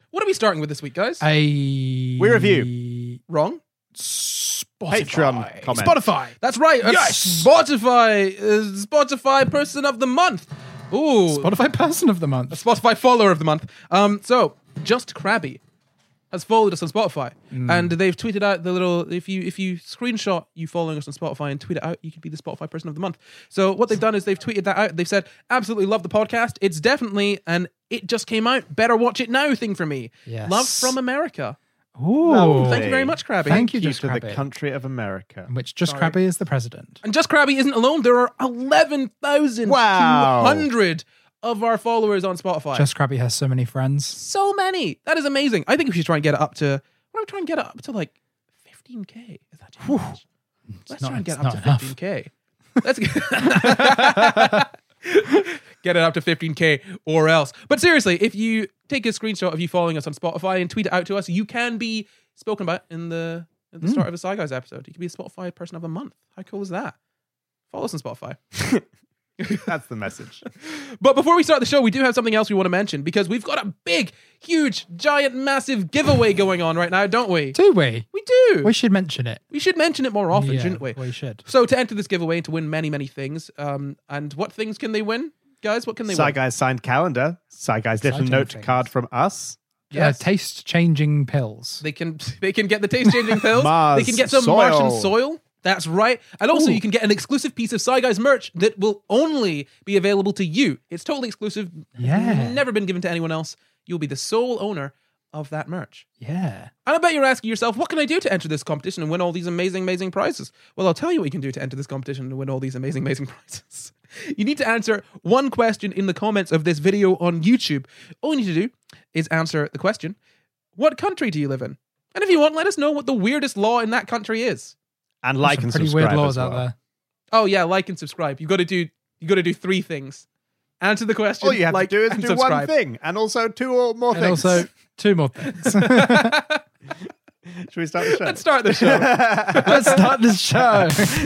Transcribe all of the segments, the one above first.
What are we starting with this week, guys? We review. Wrong. Spotify. Patreon comment. Spotify. That's right. Yes! Spotify Person of the Month. Ooh. Spotify Person of the Month. Spotify Follower of the Month. So, Just Krabby has followed us on Spotify, and they've tweeted out the little. If you screenshot you following us on Spotify and tweet it out, you could be the Spotify Person of the Month. So what they've done is they've tweeted that out. They've said, "Absolutely love the podcast. It's definitely an it just came out. Better watch it now thing for me. Yes. Love from America. Ooh. Thank you very much, Krabby. Thank you, Thank you Just to the Krabby. country of America. Which Just Sorry. Krabby is the president. And Just Krabby isn't alone. There are 11,200 of our followers on Spotify. Just Krabby has so many friends. So many. That is amazing. I think we should try and get it up to. What are we trying to get it up to? Like 15K. Is that too much? Let's try and get it up to 15K. Let's get it up to 15K or else. But seriously, if you take a screenshot of you following us on Spotify and tweet it out to us, you can be spoken about at the start of a Sci Guys episode. You can be a Spotify Person of the Month. How cool is that? Follow us on Spotify. That's the message. But before we start the show, we do have something else we want to mention because we've got a big, huge, giant, massive giveaway going on right now, don't we? Do we? We do. We should mention it. We should mention it more often, Yeah, shouldn't we? We should. So to enter this giveaway and to win many, many things, and what things can they win? Guys, what can they Sci win? Guys signed calendar. Sci Guys little Exciting note things. card from us. Yes. Taste-changing pills. They can get the taste-changing pills. Mars They can get some soil. Martian soil. That's right. And also Ooh. you can get an exclusive piece of Sci Guys merch that will only be available to you. It's totally exclusive. Yeah. Never been given to anyone else. You'll be the sole owner of that merch. Yeah. And I bet you're asking yourself, what can I do to enter this competition and win all these amazing, amazing prizes? Well, I'll tell you what you can do to enter this competition and win all these amazing, amazing prizes. You need to answer one question in the comments of this video on YouTube. All you need to do is answer the question, what country do you live in? And if you want, let us know what the weirdest law in that country is. And like Some and pretty subscribe weird laws as well. out there. Oh yeah, like and subscribe. You got to do 3 things. Answer the question. All you have like, to do is and do subscribe. one thing. And also 2 or more And things. also 2 more things. Should we start the show? Let's start the show. Let's start the show.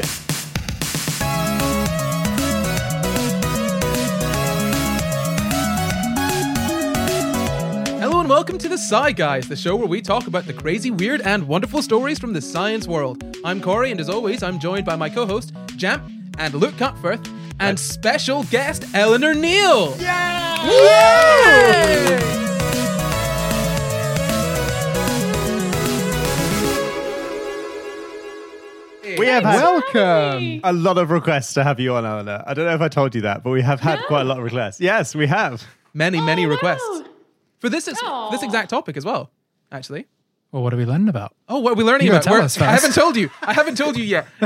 Hello and welcome to the Sci Guys, the show where we talk about the crazy, weird, and wonderful stories from the science world. I'm Corey, and as always, I'm joined by my co-host, Jamp, and Luke Cutforth, and special guest, Eleanor Neal. Yay! We have had Welcome. a lot of requests to have you on, Eleanor. I don't know if I told you that, but we have had quite a lot of requests. Yes, we have. Many, many Oh, requests. wow. For this Aw. this exact topic as well, actually. Well, what are we learning about? Oh, what are we learning You gotta about? tell We're- us I first. haven't told you. I haven't told you yet.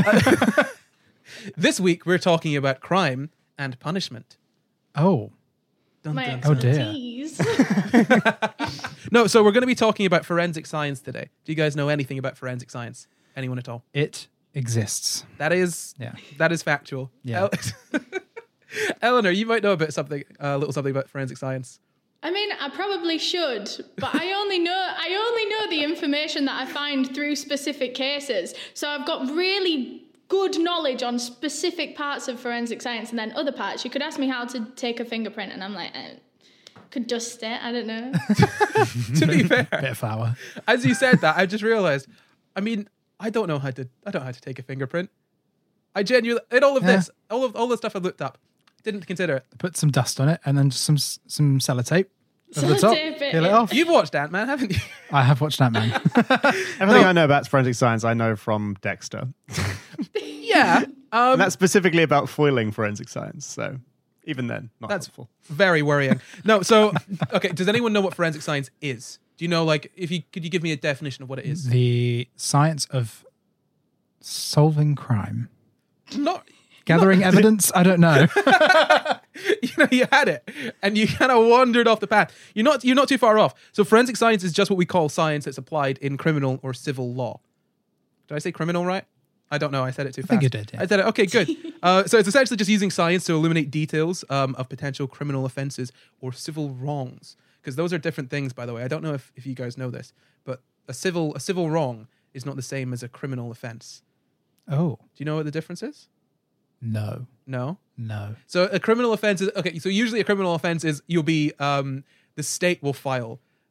This week, we're talking about crime and punishment. Oh. Dun, My dun, Oh, dun. dear. expertise. No, so we're going to be talking about forensic science today. Do you guys know anything about forensic science? Anyone at all? It exists. That is factual. Yeah. Eleanor, you might know a little something about forensic science. I mean, I probably should, but I only know the information that I find through specific cases. So I've got really good knowledge on specific parts of forensic science, and then other parts. You could ask me how to take a fingerprint, and I'm like, could dust it. I don't know. To be fair, Bit of flour. as you said that, I just realized. I mean, I don't know how to take a fingerprint. I genuinely, in all of Yeah. this, all the stuff I looked up, didn't consider it. Put some dust on it and then just some sellotape over the top. Sellotape it, Peel it yeah. off. You've watched Ant-Man, haven't you? I have watched that, man. Everything I know about forensic science, I know from Dexter. Yeah. And that's specifically about foiling forensic science. So even then, not That's helpful. very worrying. No, so okay. Does anyone know what forensic science is? Do you know, like, could you give me a definition of what it is? The science of solving crime. Not, Gathering evidence? I don't know. you had it, and you kind of wandered off the path. You're not too far off. So forensic science is just what we call science that's applied in criminal or civil law. Did I say criminal right? I don't know. I said it too fast. think you did, yeah. I said it. Okay, good. So it's essentially just using science to illuminate details of potential criminal offenses or civil wrongs. Because those are different things, by the way. I don't know if you guys know this, but a civil wrong is not the same as a criminal offense. Oh, Do you know what the difference is? no. No? No. So a criminal offense is, okay, so usually a criminal offense is the state will file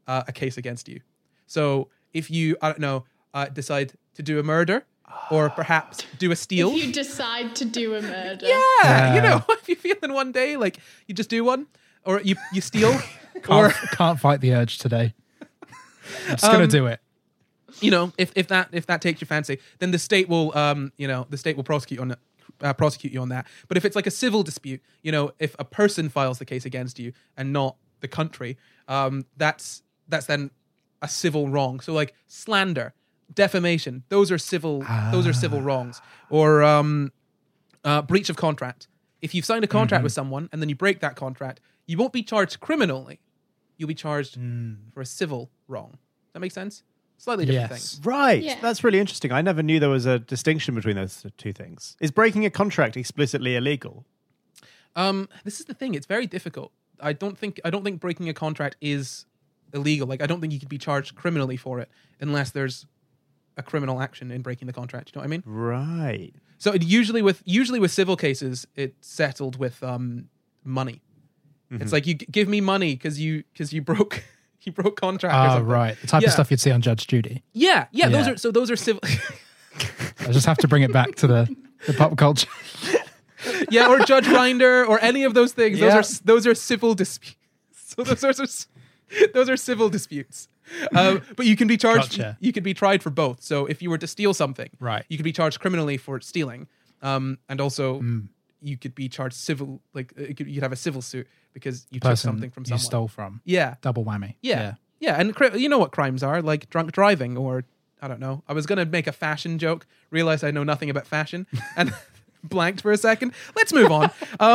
a case against you. So if you, I don't know, decide to do a murder or perhaps do a steal. If you decide to do a murder. Yeah, you know, if you're feeling one day, like you just do one, or you steal, or Can't fight the urge today. I'm just gonna do it. you know, if that takes your fancy, then the state will the state will prosecute you on that. But if it's like a civil dispute, you know, if a person files the case against you and not the country, that's then a civil wrong. So like slander, defamation, those are civil wrongs. Or breach of contract. If you've signed a contract with someone and then you break that contract, you won't be charged criminally. You'll be charged for a civil wrong. Does that make sense? Slightly different things. Right. Yeah. That's really interesting. I never knew there was a distinction between those two things. Is breaking a contract explicitly illegal? This is the thing. It's very difficult. I don't think breaking a contract is illegal. Like I don't think you could be charged criminally for it unless there's a criminal action in breaking the contract. You know what I mean? Right. So usually with civil cases, it's settled with money. It's like you give me money because you broke contract. Or something. Right. The type of stuff you'd see on Judge Judy. Yeah. Those are civil. I just have to bring it back to the pop culture. Yeah, or Judge Rinder, or any of those things. Yeah. Those are civil disputes. So those are civil disputes. But you can be charged. Gotcha. You could be tried for both. So if you were to steal something, Right. you could be charged criminally for stealing, and also you could be charged civil. Like you'd have a civil suit because you took Person something from you someone. stole from. Yeah, Double whammy. yeah. And you know what crimes are, like drunk driving, or I don't know. I was gonna make a fashion joke, realized I know nothing about fashion, and blanked for a second. Let's move on.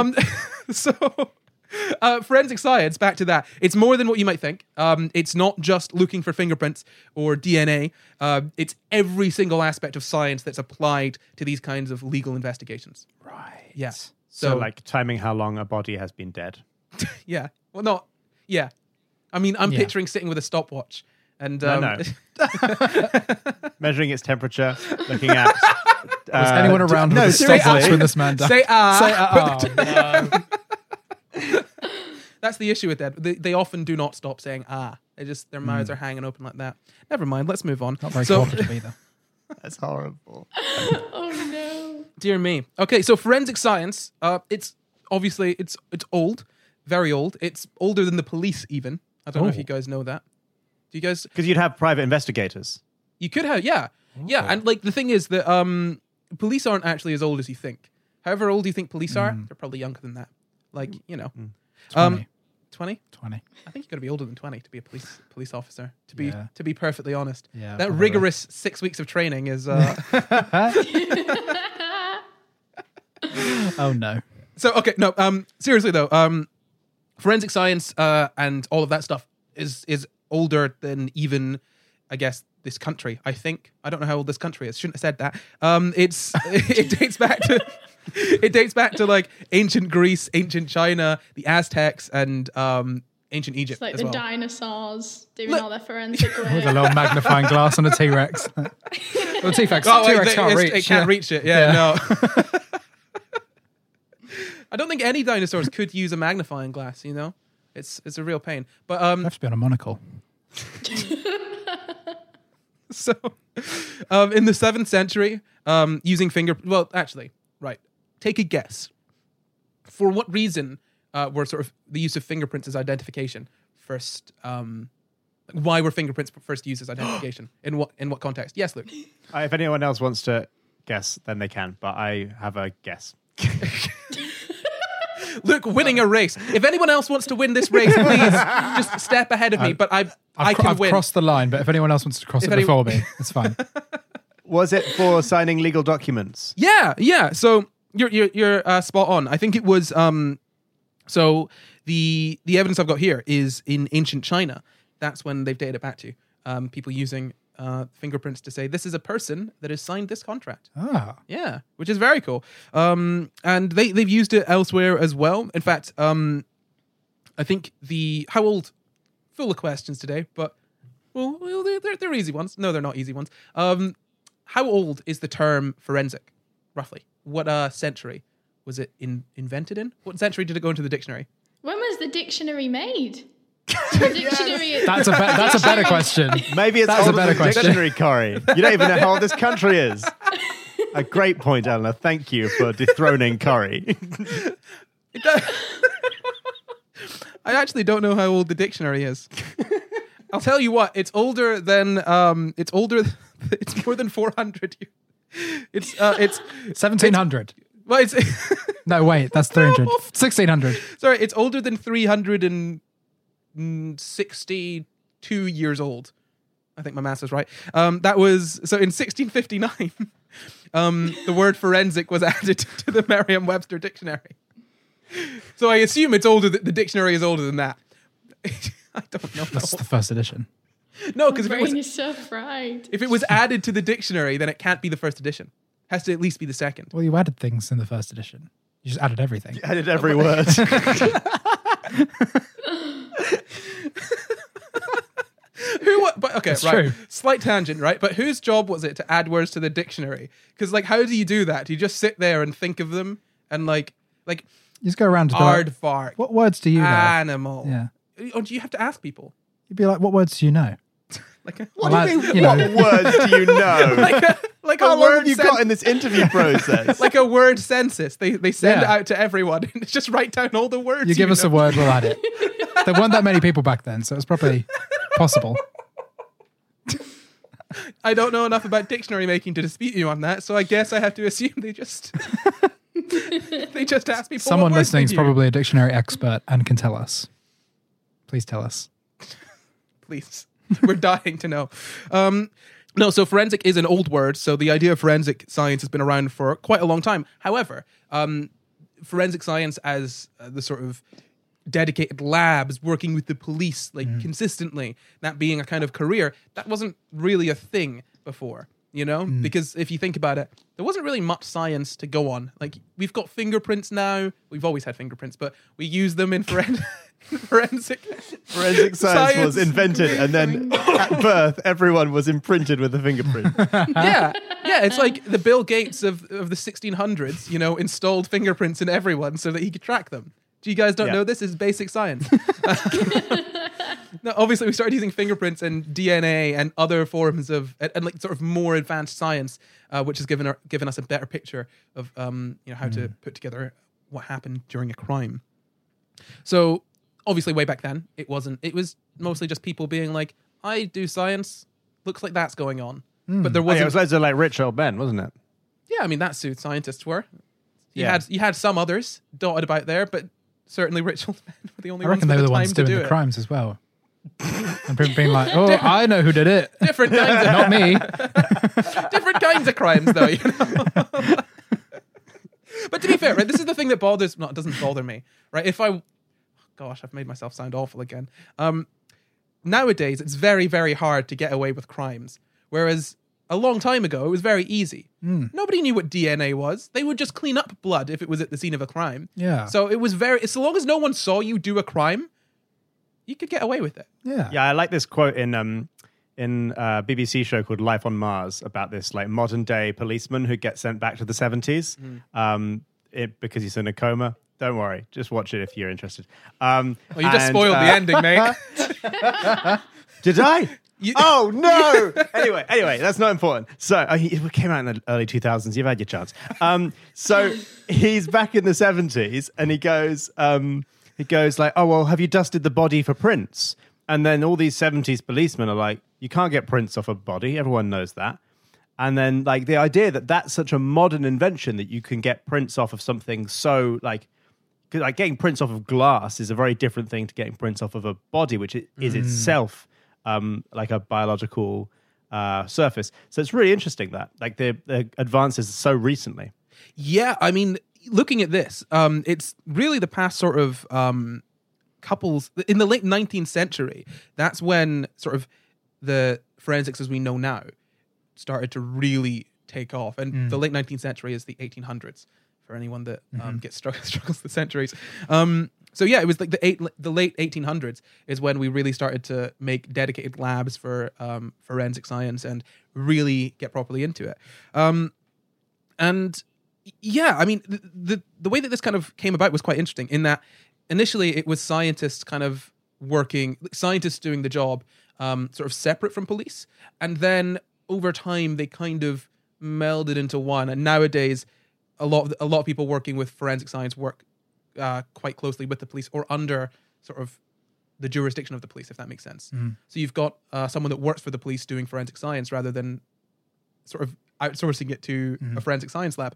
Forensic science, back to that. It's more than what you might think. It's not just looking for fingerprints or DNA. It's every single aspect of science that's applied to these kinds of legal investigations. Right. Yeah. So like timing how long a body has been dead. Yeah. Well, not. Yeah. I mean, I'm Yeah. picturing sitting with a stopwatch and No. Measuring its temperature, looking at... Was anyone around no, with a seriously. stopwatch when this man died? say Oh, no. That's the issue with that. They often do not stop saying They just their mouths are hanging open like that. Never mind. Let's move on. Not very cooperative either. That's horrible. Oh no. Dear me. Okay, so forensic science. It's obviously it's old, very old. It's older than the police even. I don't know if you guys know that. Do you guys? Because you'd have private investigators. You could have, yeah. And like the thing is that police aren't actually as old as you think. However old you think police are, they're probably younger than that. Like 20. 20? 20. I think you got to be older than 20 to be a police officer. Yeah. To be perfectly honest, Yeah, that probably. rigorous 6 weeks of training is. Oh, no. So okay, no. Seriously though, forensic science and all of that stuff is older than even, I guess, this country. I think I don't know how old this country is. Shouldn't have said that. It dates back to like ancient Greece, ancient China, the Aztecs, and ancient Egypt It's like as the well. dinosaurs doing all their forensic With a work. little magnifying glass on a T-Rex. Well, T-Rex can't reach. It can't reach it. Yeah, no. I don't think any dinosaurs could use a magnifying glass. You know, it's a real pain. But You have to be on a monocle. So, in the 7th century, using well, actually, right. Take a guess. For what reason were sort of the use of fingerprints as identification first? Why were fingerprints first used as identification? In what context? Yes, Luke. If anyone else wants to guess, then they can. But I have a guess. Luke winning a race. If anyone else wants to win this race, please just step ahead of me. But I can I've win. crossed the line, but if anyone else wants to cross it before me, it's fine. Was it for signing legal documents? Yeah. So you're spot on. I think it was. So the evidence I've got here is in ancient China. That's when they've dated it back to. People using fingerprints to say this is a person that has signed this contract. Ah. Yeah, which is very cool. And they've used it elsewhere as well. In fact, I think how old? Full of questions today, but well, they're easy ones. No, they're not easy ones. How old is the term forensic, roughly? What century was it invented in? What century did it go into the dictionary? When was the dictionary made? Dictionary. That's a better question. Maybe it's That's a older better than question. dictionary, Corey. You don't even know how old this country is. A great point, Eleanor. Thank you for dethroning Corey. I actually don't know how old the dictionary is. I'll tell you what, it's older than it's more than 400 years. It's 1700. well, it's No, wait, that's 300. 1600. sorry, it's older than 362 years old. I think my maths is right. That was so in 1659. The word forensic was added to the Merriam-Webster dictionary. So I assume it's older. The dictionary is older than that. I don't know. That's the first edition. No, My because brain is so fried. if it was added to the dictionary, then it can't be the first edition. It has to at least be the second. Well, you added things in the first edition. You just added everything. Added every word. But okay, It's right. true. Slight tangent, right? But whose job was it to add words to the dictionary? Because like, how do you do that? Do you just sit there and think of them and like You just go around to be like, aardvark, what words do you know? animal? Yeah. Or do you have to ask people? You'd be like, what words do you know? Like What Well, do you that- mean? you What know. words do you know? like How a long word have you got in this interview process? like a word census. They send it Yeah. out to everyone and just write down all the words. You give us know. a word, we'll add it. There weren't that many people back then, so it's probably possible. I don't know enough about dictionary making to dispute you on that, so I guess I have to assume they just ask people. Someone what words listening is they do. probably a dictionary expert and can tell us. Please tell us. Please. We're dying to know. No, so forensic is an old word. So the idea of forensic science has been around for quite a long time. However, forensic science as the sort of dedicated labs working with the police consistently, that being a kind of career, that wasn't really a thing before, you know? Because if you think about it, there wasn't really much science to go on. Like, we've got fingerprints now. We've always had fingerprints, but we use them in forensic. Forensic science was invented, and then at birth, everyone was imprinted with a fingerprint. Yeah, it's like the Bill Gates of the 1600s, you know, installed fingerprints in everyone so that he could track them. Do you guys don't know this? Is basic science. No, obviously we started using fingerprints and DNA and other forms of and like sort of more advanced science, which has given us a better picture of how to put together what happened during a crime. So obviously way back then it was mostly just people being like, I do science, looks like that's going on. But there It wasn't was loads of like rich old men, wasn't it? Yeah, I mean that's who scientists were. You Yeah. had some others dotted about there, but certainly rich old men were the only I ones reckon they with were the the time ones to doing do the it. crimes as well. And people being like, oh, I know who did it. Different kinds of Not me. different kinds of crimes, though. You know? But to be fair, right, this is the thing that doesn't bother me, right? Gosh, I've made myself sound awful again. Nowadays, it's very, very hard to get away with crimes, whereas a long time ago, it was very easy. Nobody knew what DNA was. They would just clean up blood if it was at the scene of a crime. Yeah. So it was so long as no one saw you do a crime, you could get away with it. Yeah. Yeah, I like this quote in a BBC show called Life on Mars about this like modern day policeman who gets sent back to the 70s because he's in a coma. Don't worry, just watch it if you're interested. Well, you just spoiled the ending, mate. Did I? Oh no! Anyway, that's not important. So it came out in the early 2000s. You've had your chance. So he's back in the 70s, and he goes like, "Oh well, have you dusted the body for prints?" And then all these 70s policemen are like, "You can't get prints off a body. Everyone knows that." And then like the idea that that's such a modern invention that you can get prints off of something so like getting prints off of glass is a very different thing to getting prints off of a body, which is itself like a biological surface. So it's really interesting that like the advances so recently. Yeah, I mean, looking at this, it's really the past sort of couples in the late 19th century. That's when sort of the forensics as we know now started to really take off. And the late 19th century is the 1800s for anyone that struggles with centuries. So yeah, it was like the late 1800s is when we really started to make dedicated labs for forensic science and really get properly into it. And yeah, I mean, the way that this kind of came about was quite interesting in that initially it was scientists kind of scientists doing the job, sort of separate from police. And then over time, they kind of melded into one. And nowadays, a lot of people working with forensic science work quite closely with the police or under sort of the jurisdiction of the police, if that makes sense. So you've got someone that works for the police doing forensic science rather than sort of outsourcing it to a forensic science lab.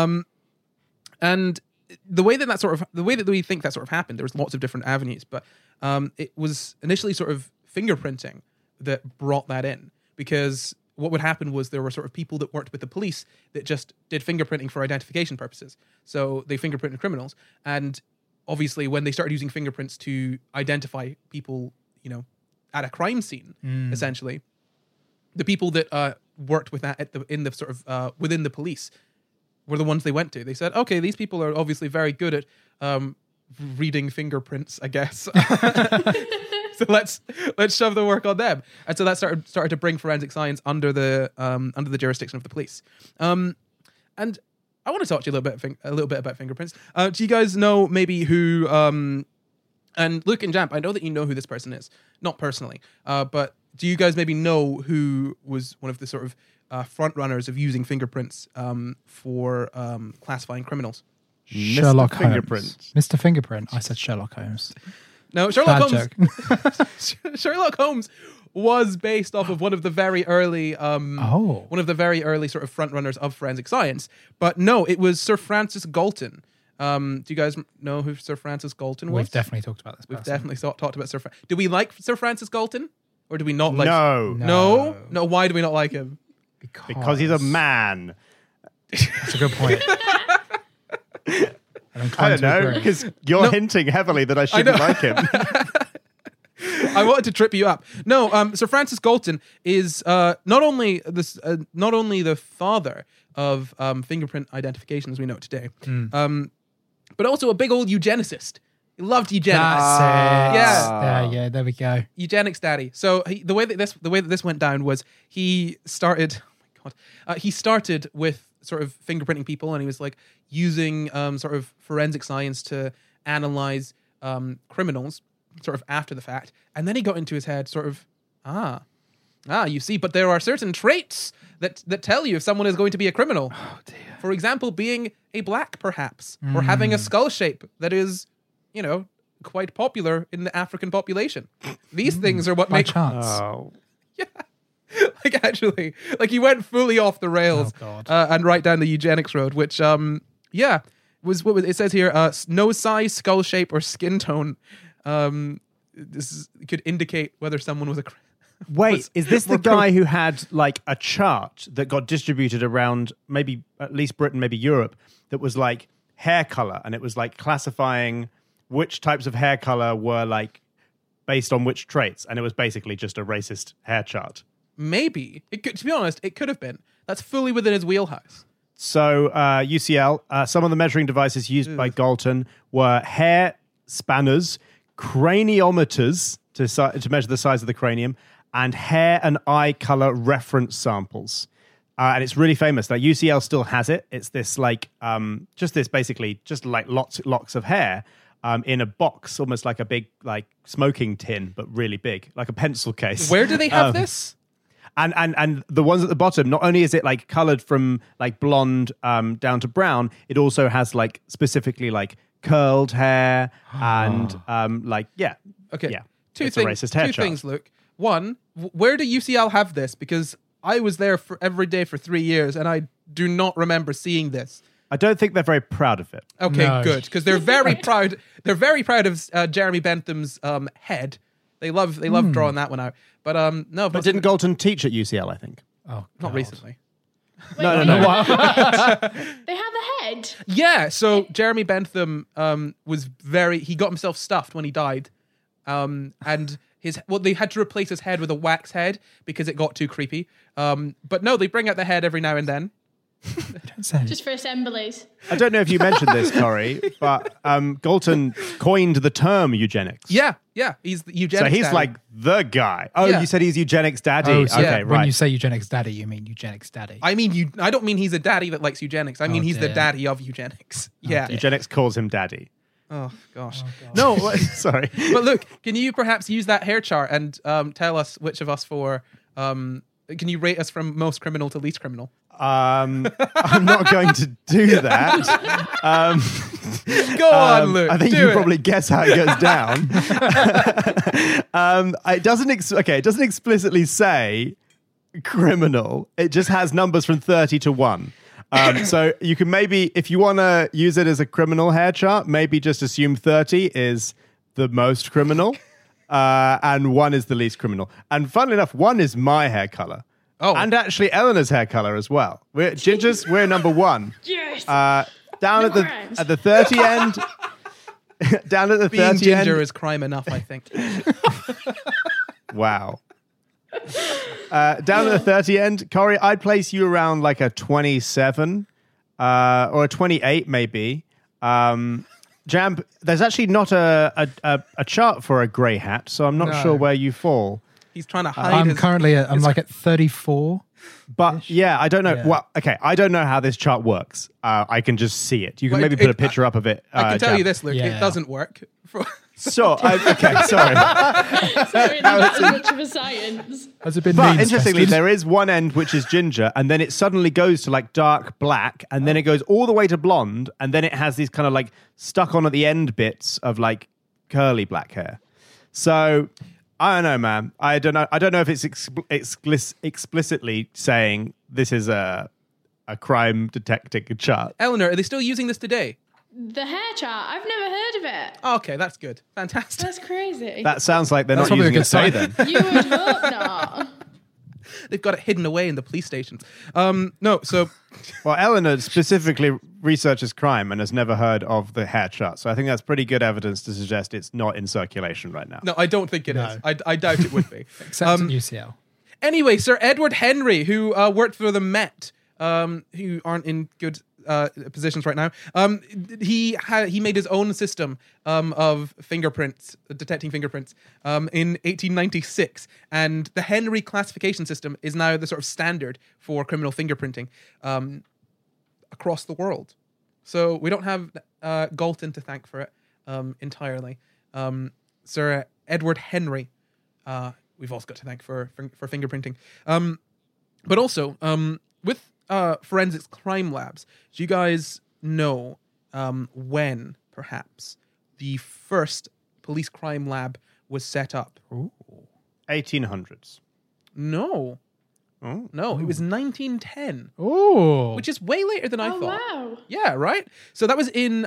And the way that we think that sort of happened, there was lots of different avenues, but it was initially sort of fingerprinting that brought that in, because what would happen was there were sort of people that worked with the police that just did fingerprinting for identification purposes. So they fingerprinted criminals, and obviously when they started using fingerprints to identify people, at a crime scene, essentially, the people that worked with that within the police were the ones they went to. They said, okay, these people are obviously very good at reading fingerprints, I guess. So let's shove the work on them. And so that started to bring forensic science under the jurisdiction of the police. And I want to talk to you a little bit about fingerprints. Do you guys know maybe who? And Luke and Jamp, I know that you know who this person is, not personally, but do you guys maybe know who was one of the sort of front runners of using fingerprints for classifying criminals? Sherlock Holmes. Fingerprint. Mr. Fingerprint. I said Sherlock Holmes. No, Sherlock Bad Holmes. Sherlock Holmes was based off of one of the very early, sort of front runners of forensic science. But no, it was Sir Francis Galton. Do you guys know who Sir Francis Galton was? We've definitely talked about this person. We've definitely talked about Sir Francis. Do we like Sir Francis Galton? Or do we not like him? No? Why do we not like him? Because he's a man. That's a good point. I don't know, because you're hinting heavily that I shouldn't like him. I wanted to trip you up. No, Sir Francis Galton is not only the father of fingerprint identification as we know it today, but also a big old eugenicist. He loved eugenics. That's it. Yeah, there we go. Eugenics daddy. So the way that this went down was he started. Oh my God. He started with sort of fingerprinting people, and he was like using sort of forensic science to analyze criminals sort of after the fact. And then he got into his head sort of, you see, but there are certain traits that tell you if someone is going to be a criminal. Oh dear. For example, being a black perhaps, or having a skull shape that is, quite popular in the African population. These things are what make chance. Oh. Yeah. Actually, he went fully off the rails and right down the eugenics road, which, was what it says here, nose size, skull shape, or skin tone. This could indicate whether someone was a... Wait, is this the guy who had a chart that got distributed around maybe at least Britain, maybe Europe, that was hair color, and it was classifying which types of hair color were based on which traits, and it was basically just a racist hair chart? Maybe. To be honest, it could have been. That's fully within his wheelhouse. So, UCL, some of the measuring devices used by Galton were hair spanners, craniometers to measure the size of the cranium, and hair and eye color reference samples. And it's really famous. UCL still has it. It's this locks of hair in a box, almost like a big smoking tin, but really big, like a pencil case. Where do they have this? And the ones at the bottom, not only is it colored from blonde down to brown, it also has specifically curled hair and Okay. Yeah. Two things, Luke. One, where do UCL have this? Because I was there for every day for 3 years, and I do not remember seeing this. I don't think they're very proud of it. Okay, No. good, because they're very proud. They're very proud of Jeremy Bentham's head. They love drawing that one out. But no. But didn't Galton teach at UCL? I think. Oh, Not recently. No. They have a head. Yeah. So Jeremy Bentham he got himself stuffed when he died, and they had to replace his head with a wax head because it got too creepy. But no, they bring out the head every now and then. Don't say. Just for assemblies. I don't know if you mentioned this, Corey, but Galton coined the term eugenics. Yeah. He's the eugenics. So he's daddy. the guy. Oh, Yeah. you said he's eugenics daddy. Oh, so okay, when right. you say eugenics daddy, you mean eugenics daddy. I don't mean he's a daddy that likes eugenics. I mean he's the dear. daddy of eugenics. Yeah. dear. Eugenics calls him daddy. Oh gosh. No, sorry. But look, can you perhaps use that hair chart and tell us which of us four? Can you rate us from most criminal to least criminal? I'm not going to do that. Go on, Luke. I think you probably guess how it goes down. It doesn't explicitly say criminal. It just has numbers from 30 to 1. So you can maybe, if you want to use it as a criminal hair chart, maybe just assume 30 is the most criminal, and 1 is the least criminal. And funnily enough, 1 is my hair color. Oh. And actually Eleanor's hair color as well. Ginger's, we're number 1. Yes. Down at the 30 end. Down at the Being 30 ginger end. is crime enough, I think. Wow. Down at the 30 end, Corey, I'd place you around like a 27 or a 28 maybe. Jamp, there's actually not a chart for a grey hat, so I'm not sure where you fall. He's trying to hide. I'm currently I'm like at 34. But yeah, I don't know. Yeah. Well, okay, I don't know how this chart works. I can just see it. You can maybe put a picture up of it. I can tell you Jamp. this, Luke. Yeah. It doesn't work. Sure. Okay, sorry. Sorry, not as much of a science. Has it been But means interestingly, tested? there is one end which is ginger, and then it suddenly goes to like dark black, and then it goes all the way to blonde, and then it has these kind of like stuck on at the end bits of like curly black hair. So I don't know, man. I don't know if it's explicitly saying this is a crime detecting chart. Eleanor, are they still using this today? The hair chart. I've never heard of it. Oh, okay, that's good. Fantastic. That's crazy. That sounds like they're That's not probably using a it today good then. You would hope not. They've got it hidden away in the police stations. No, so Well, Eleanor specifically researches crime and has never heard of the hair chart. So I think that's pretty good evidence to suggest it's not in circulation right now. no, I don't think it is. No. I doubt it would be. Except at UCL. Anyway, Sir Edward Henry, who worked for the Met, who aren't in good positions right now, he made his own system of fingerprints, detecting fingerprints, in 1896, and the Henry classification system is now the sort of standard for criminal fingerprinting across the world. So we don't have Galton to thank for it entirely. Sir Edward Henry, we've also got to thank for fingerprinting. But also, with forensics crime labs, do you guys know when, perhaps, the first police crime lab was set up? Ooh. 1800s. No. Oh. No, it was 1910, Ooh. which is way later than I Oh, thought. wow. Yeah, right? So that was in,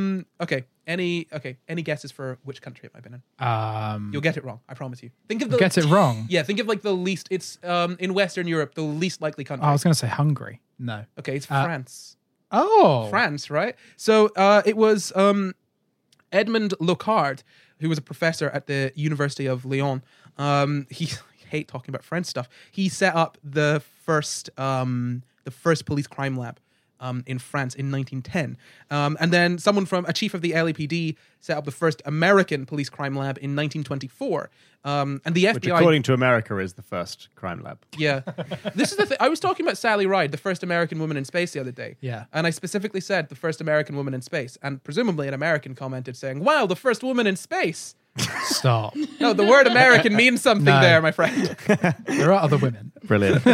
any guesses for which country it might have been in? You'll get it wrong, I promise you. Think of the Get it wrong. Yeah, think of like the least, it's in Western Europe, the least likely country. I was going to say Hungary. No. Okay, it's France. Oh. France, right? So it was Edmond Locard, who was a professor at the University of Lyon. He hate talking about French stuff. He set up the first police crime lab in France in 1910. And then a chief of the LAPD set up the first American police crime lab in 1924. And the FBI... Which, according to America, is the first crime lab. Yeah. This is the thing. I was talking about Sally Ride, the first American woman in space the other day. Yeah. And I specifically said the first American woman in space. And presumably an American commented saying, wow, the first woman in space. Stop. No, the word American means something there, my friend. There are other women. Brilliant.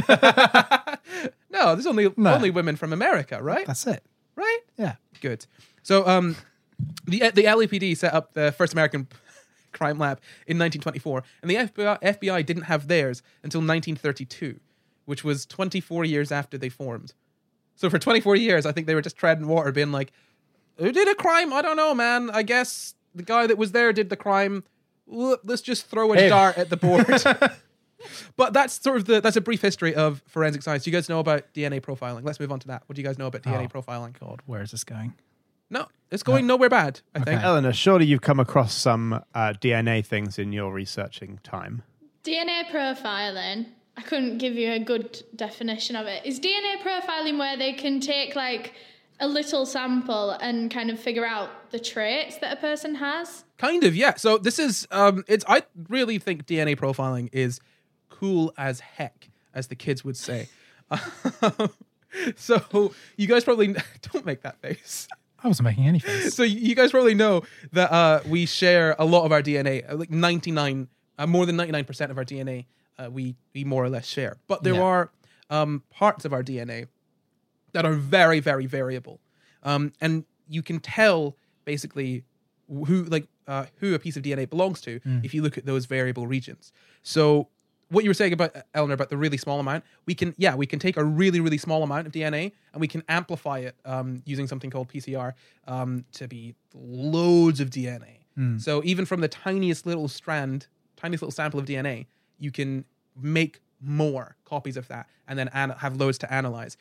No, there's only women from America, right? That's it. Right? Yeah. Good. So the LAPD set up the first American crime lab in 1924, and the FBI didn't have theirs until 1932, which was 24 years after they formed. So for 24 years, I think they were just treading water, being like, who did a crime? I don't know, man. I guess the guy that was there did the crime. Let's just throw a dart at the board. But that's that's a brief history of forensic science. Do you guys know about DNA profiling? Let's move on to that. What do you guys know about DNA profiling? God, where is this going? No, it's going nowhere bad, I think. Eleanor, surely you've come across some DNA things in your researching time. DNA profiling, I couldn't give you a good definition of it. Is DNA profiling where they can take like a little sample and kind of figure out the traits that a person has? Kind of, yeah. So this is, I really think DNA profiling is cool as heck, as the kids would say. So you guys probably, don't make that face. I wasn't making any face. So you guys probably know that we share a lot of our DNA, like more than 99% of our DNA. We more or less share, but there are parts of our DNA that are very, very variable, and you can tell basically who a piece of DNA belongs to if you look at those variable regions. So what you were saying about Eleanor about the really small amount, we can take a really, really small amount of DNA and we can amplify it using something called PCR to be loads of DNA. So even from the tiniest little sample of DNA, you can make more copies of that and then have loads to analyze.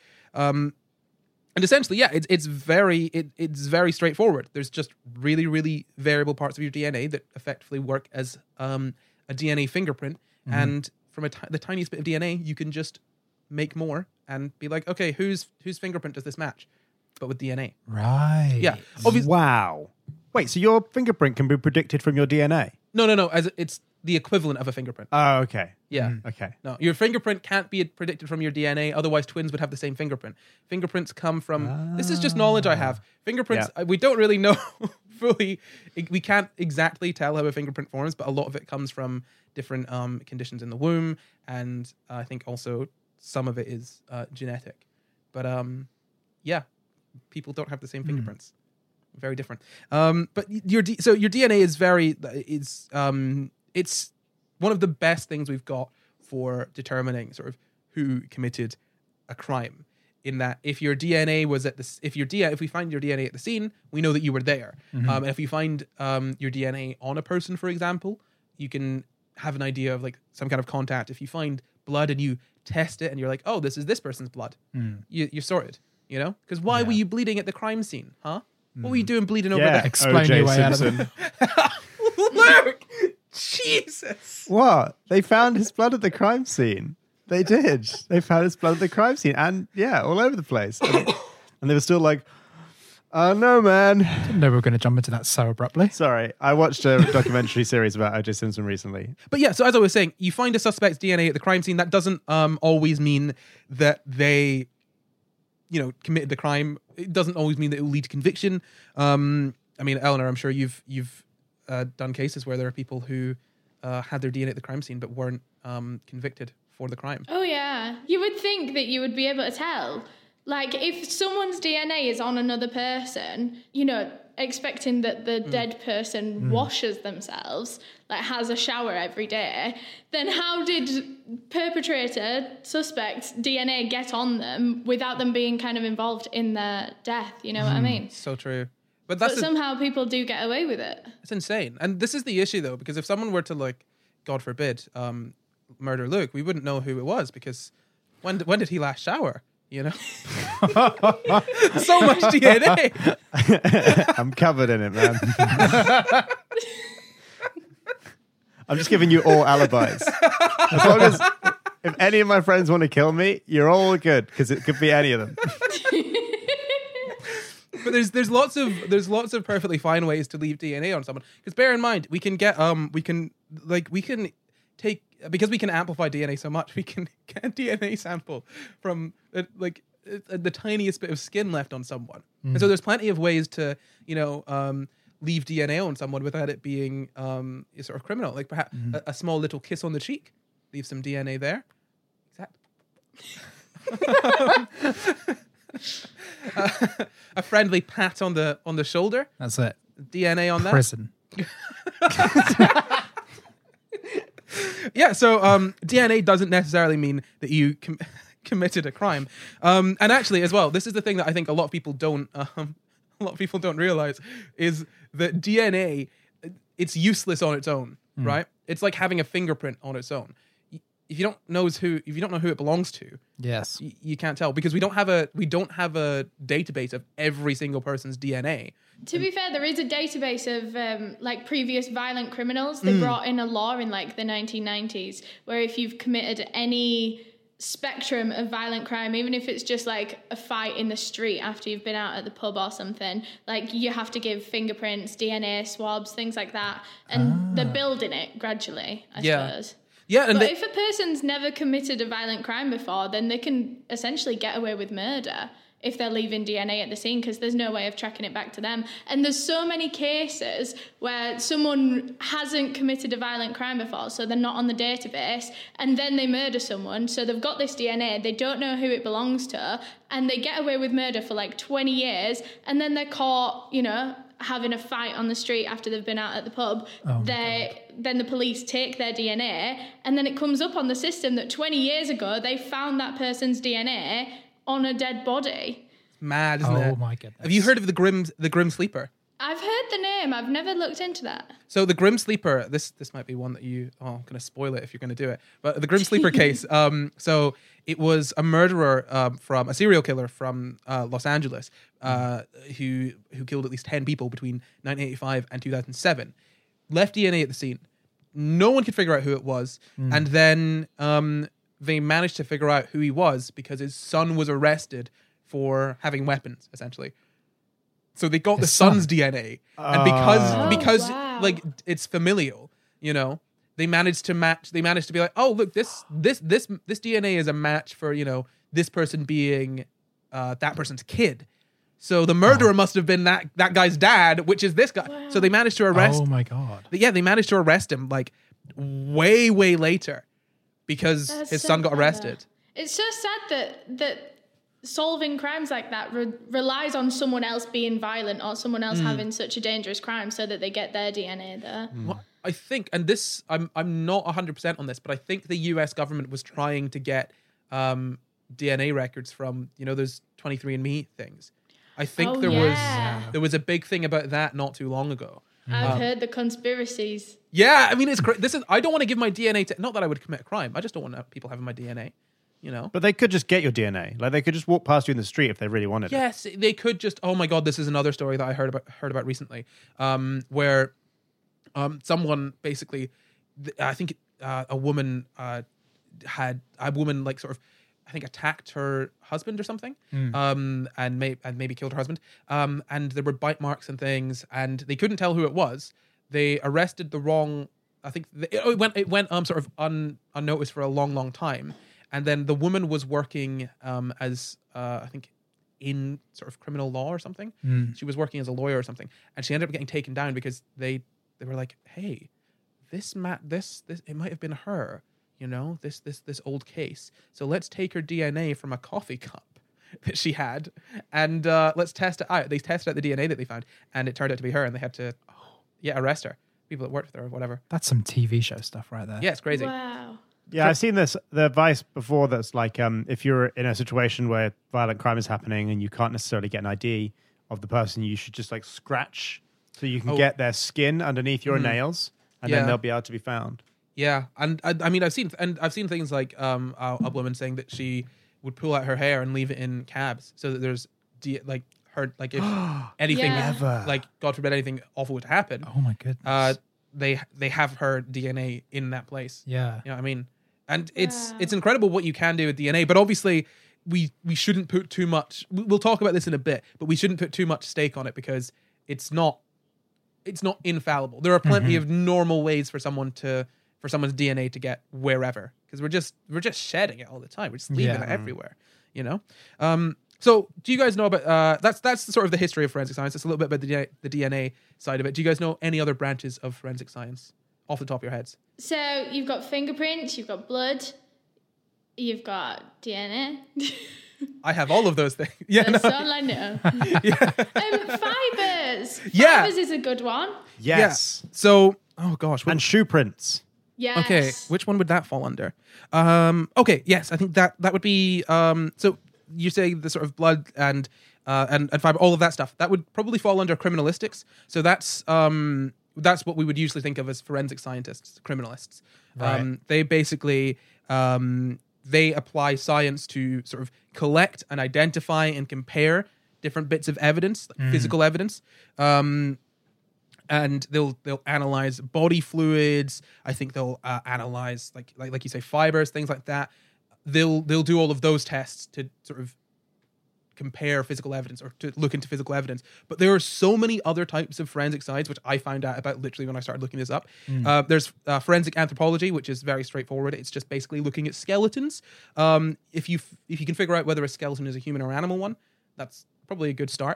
And essentially, it's very straightforward. There's just really, really variable parts of your DNA that effectively work as a DNA fingerprint. And from the tiniest bit of DNA, you can just make more and be like, okay, whose fingerprint does this match? But with DNA. Right. Yeah. Wow. Wait, so your fingerprint can be predicted from your DNA? No. It's the equivalent of a fingerprint. Oh, okay. Yeah. Okay. No, your fingerprint can't be predicted from your DNA. Otherwise, twins would have the same fingerprint. Fingerprints come from... This is just knowledge I have. Fingerprints, we don't really know fully. We can't exactly tell how a fingerprint forms, but a lot of it comes from different conditions in the womb. And I think also some of it is genetic. But people don't have the same fingerprints. Very different. But your DNA is it's one of the best things we've got for determining sort of who committed a crime. In that, if your DNA was if we find your DNA at the scene, we know that you were there. And if you find your DNA on a person, for example, you can have an idea of like some kind of contact. If you find blood and you test it and you're like, oh, this is this person's blood, you're sorted. You know, because why were you bleeding at the crime scene? Huh? What were you doing bleeding over there? Explain your way out of it. Luke! Jesus! What? They found his blood at the crime scene. They did. They found his blood at the crime scene. And all over the place. And they were still like, no, man. Didn't know we were going to jump into that so abruptly. Sorry. I watched a documentary series about O.J. Simpson recently. But yeah, so as I was saying, you find a suspect's DNA at the crime scene. That doesn't always mean that they... committed the crime. It doesn't always mean that it will lead to conviction. I mean, Eleanor, I'm sure you've done cases where there are people who had their DNA at the crime scene but weren't convicted for the crime. Oh yeah, you would think that you would be able to tell. Like if someone's DNA is on another person, expecting that the dead person washes themselves, like has a shower every day, then how did suspect DNA get on them without them being kind of involved in their death? You know what I mean? So true. But somehow people do get away with it. It's insane. And this is the issue though, because if someone were to like, God forbid, murder Luke, we wouldn't know who it was because when did he last shower? So much DNA. I'm covered in it, man. I'm just giving you all alibis. As long as if any of my friends want to kill me, you're all good because it could be any of them. But there's lots of perfectly fine ways to leave DNA on someone. Because bear in mind, we can take, because we can amplify DNA so much, we can get a DNA sample from the tiniest bit of skin left on someone. And so there's plenty of ways to, leave DNA on someone without it being sort of criminal. Like perhaps a small little kiss on the cheek, leave some DNA there. Exactly. A friendly pat on the shoulder. That's it. DNA on that. Prison. Yeah, so DNA doesn't necessarily mean that you committed a crime. And actually, as well, this is the thing that I think a lot of people don't realize is that DNA, it's useless on its own, right? It's like having a fingerprint on its own. If you don't know who it belongs to, yes, you can't tell because we don't have a database of every single person's DNA. To be fair, there is a database of previous violent criminals. They brought in a law in the 1990s where if you've committed any spectrum of violent crime, even if it's just like a fight in the street after you've been out at the pub or something, you have to give fingerprints, DNA swabs, things like that, and they're building it gradually, I suppose. Yeah, but if a person's never committed a violent crime before, then they can essentially get away with murder if they're leaving DNA at the scene, because there's no way of tracking it back to them. And there's so many cases where someone hasn't committed a violent crime before, so they're not on the database, and then they murder someone, so they've got this DNA, they don't know who it belongs to, and they get away with murder for like 20 years, and then they're caught, you know, having a fight on the street after they've been out at the pub. Then the police take their DNA, and then it comes up on the system that 20 years ago they found that person's DNA on a dead body. Mad, isn't it? Oh my goodness. Have you heard of the Grim Sleeper? I've heard the name. I've never looked into that. So the Grim Sleeper, this might be one that I'm going to spoil it if you're going to do it. But the Grim Sleeper case, so it was a murderer from a serial killer from Los Angeles who killed at least 10 people between 1985 and 2007. Left DNA at the scene. No one could figure out who it was. And then they managed to figure out who he was because his son was arrested for having weapons, essentially. So they got the son's DNA, and because like it's familial, you know, they managed to match. They managed to be like, oh look, this DNA is a match for, you know, this person being that person's kid. So the murderer must have been that guy's dad, which is this guy. Wow. So they managed to arrest. Oh my god! Yeah, they managed to arrest him like way later because his son got arrested. It's so sad that solving crimes like that relies on someone else being violent or someone else having such a dangerous crime so that they get their DNA there. Well, I think, and this, I'm not 100% on this, but I think the US government was trying to get DNA records from, you know, those 23andMe things. I think there was a big thing about that not too long ago. I've heard the conspiracies. Yeah, I mean, it's great. I don't want to give my DNA to, not that I would commit a crime. I just don't want people having my DNA. You know, but they could just get your DNA. Like they could just walk past you in the street if they really wanted. Yes, they could just. Oh my god, this is another story that I heard about recently, where someone basically, I think a woman like sort of, I think attacked her husband or something, and maybe killed her husband. And there were bite marks and things, and they couldn't tell who it was. They arrested the wrong. I think it went sort of unnoticed for a long time. And then the woman was working as, I think, in sort of criminal law or something. She was working as a lawyer or something. And she ended up getting taken down because they were like, hey, this it might have been her, you know, this old case. So let's take her DNA from a coffee cup that she had and let's test it out. They tested out the DNA that they found and it turned out to be her and they had to, arrest her. People that worked with her or whatever. That's some TV show stuff right there. Yeah, it's crazy. Wow. Yeah, I've seen the advice before that's like if you're in a situation where violent crime is happening and you can't necessarily get an ID of the person, you should just like scratch so you can get their skin underneath your nails and then they'll be able to be found. Yeah, and I mean I've seen things like a woman saying that she would pull out her hair and leave it in cabs so that there's like her like if anything like God forbid anything awful would happen. Oh my goodness. They have her DNA in that place. Yeah. You know what I mean? And it's incredible what you can do with DNA, but obviously we shouldn't put too much. We'll talk about this in a bit, but we shouldn't put too much stake on it because it's not infallible. There are plenty of normal ways for someone's DNA to get wherever because we're just shedding it all the time. We're just leaving it everywhere, you know? So do you guys know about, that's sort of the history of forensic science. It's a little bit about the DNA side of it. Do you guys know any other branches of forensic science off the top of your heads? So you've got fingerprints, you've got blood, you've got DNA. I have all of those things. Yeah, that's all I know. Fibers. Yeah. Fibers is a good one. Yes. Yeah. So, oh gosh. And shoe prints. Yes. Okay, which one would that fall under? Okay, yes, I think that would be, so you say the sort of blood and fiber, all of that stuff, that would probably fall under criminalistics. So that's what we would usually think of as forensic scientists, criminalists. Right. They basically they apply science to sort of collect and identify and compare different bits of evidence, like physical evidence. And they'll analyze body fluids. I think they'll analyze like you say fibers, things like that. They'll do all of those tests to sort of compare physical evidence or to look into physical evidence. But there are so many other types of forensic science, which I found out about literally when I started looking this up. There's forensic anthropology, which is very straightforward. It's just basically looking at skeletons. If you can figure out whether a skeleton is a human or animal one, That's probably a good start.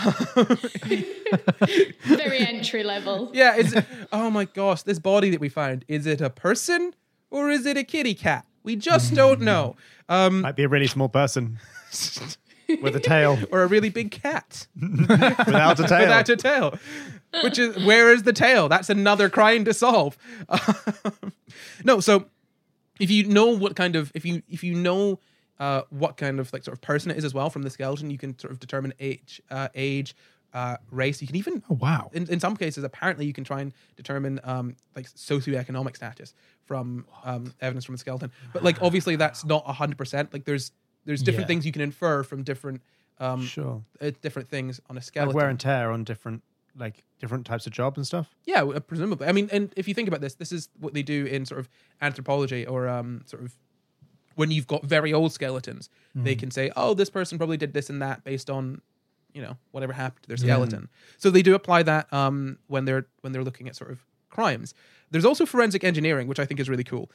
Very entry level. Yeah. Oh my gosh, this body that we found, is it a person or is it a kitty cat? We just don't know. Might be a really small person with a tail. Or a really big cat. Without a tail. Without a tail. Which is, where is the tail? That's another crime to solve. No, so if you know what kind of, if you know what kind of like sort of person it is as well from the skeleton, you can sort of determine age, race. You can even, in some cases, apparently you can try and determine like socioeconomic status from evidence from the skeleton. But like obviously that's not 100%. Like there's different things you can infer from different different things on a skeleton. Like wear and tear on different types of jobs and stuff. Yeah, presumably. I mean, and if you think about this is what they do in sort of anthropology or sort of when you've got very old skeletons, they can say, oh, this person probably did this and that based on, you know, whatever happened to their skeleton. So they do apply that when they're looking at sort of crimes. There's also forensic engineering, which I think is really cool.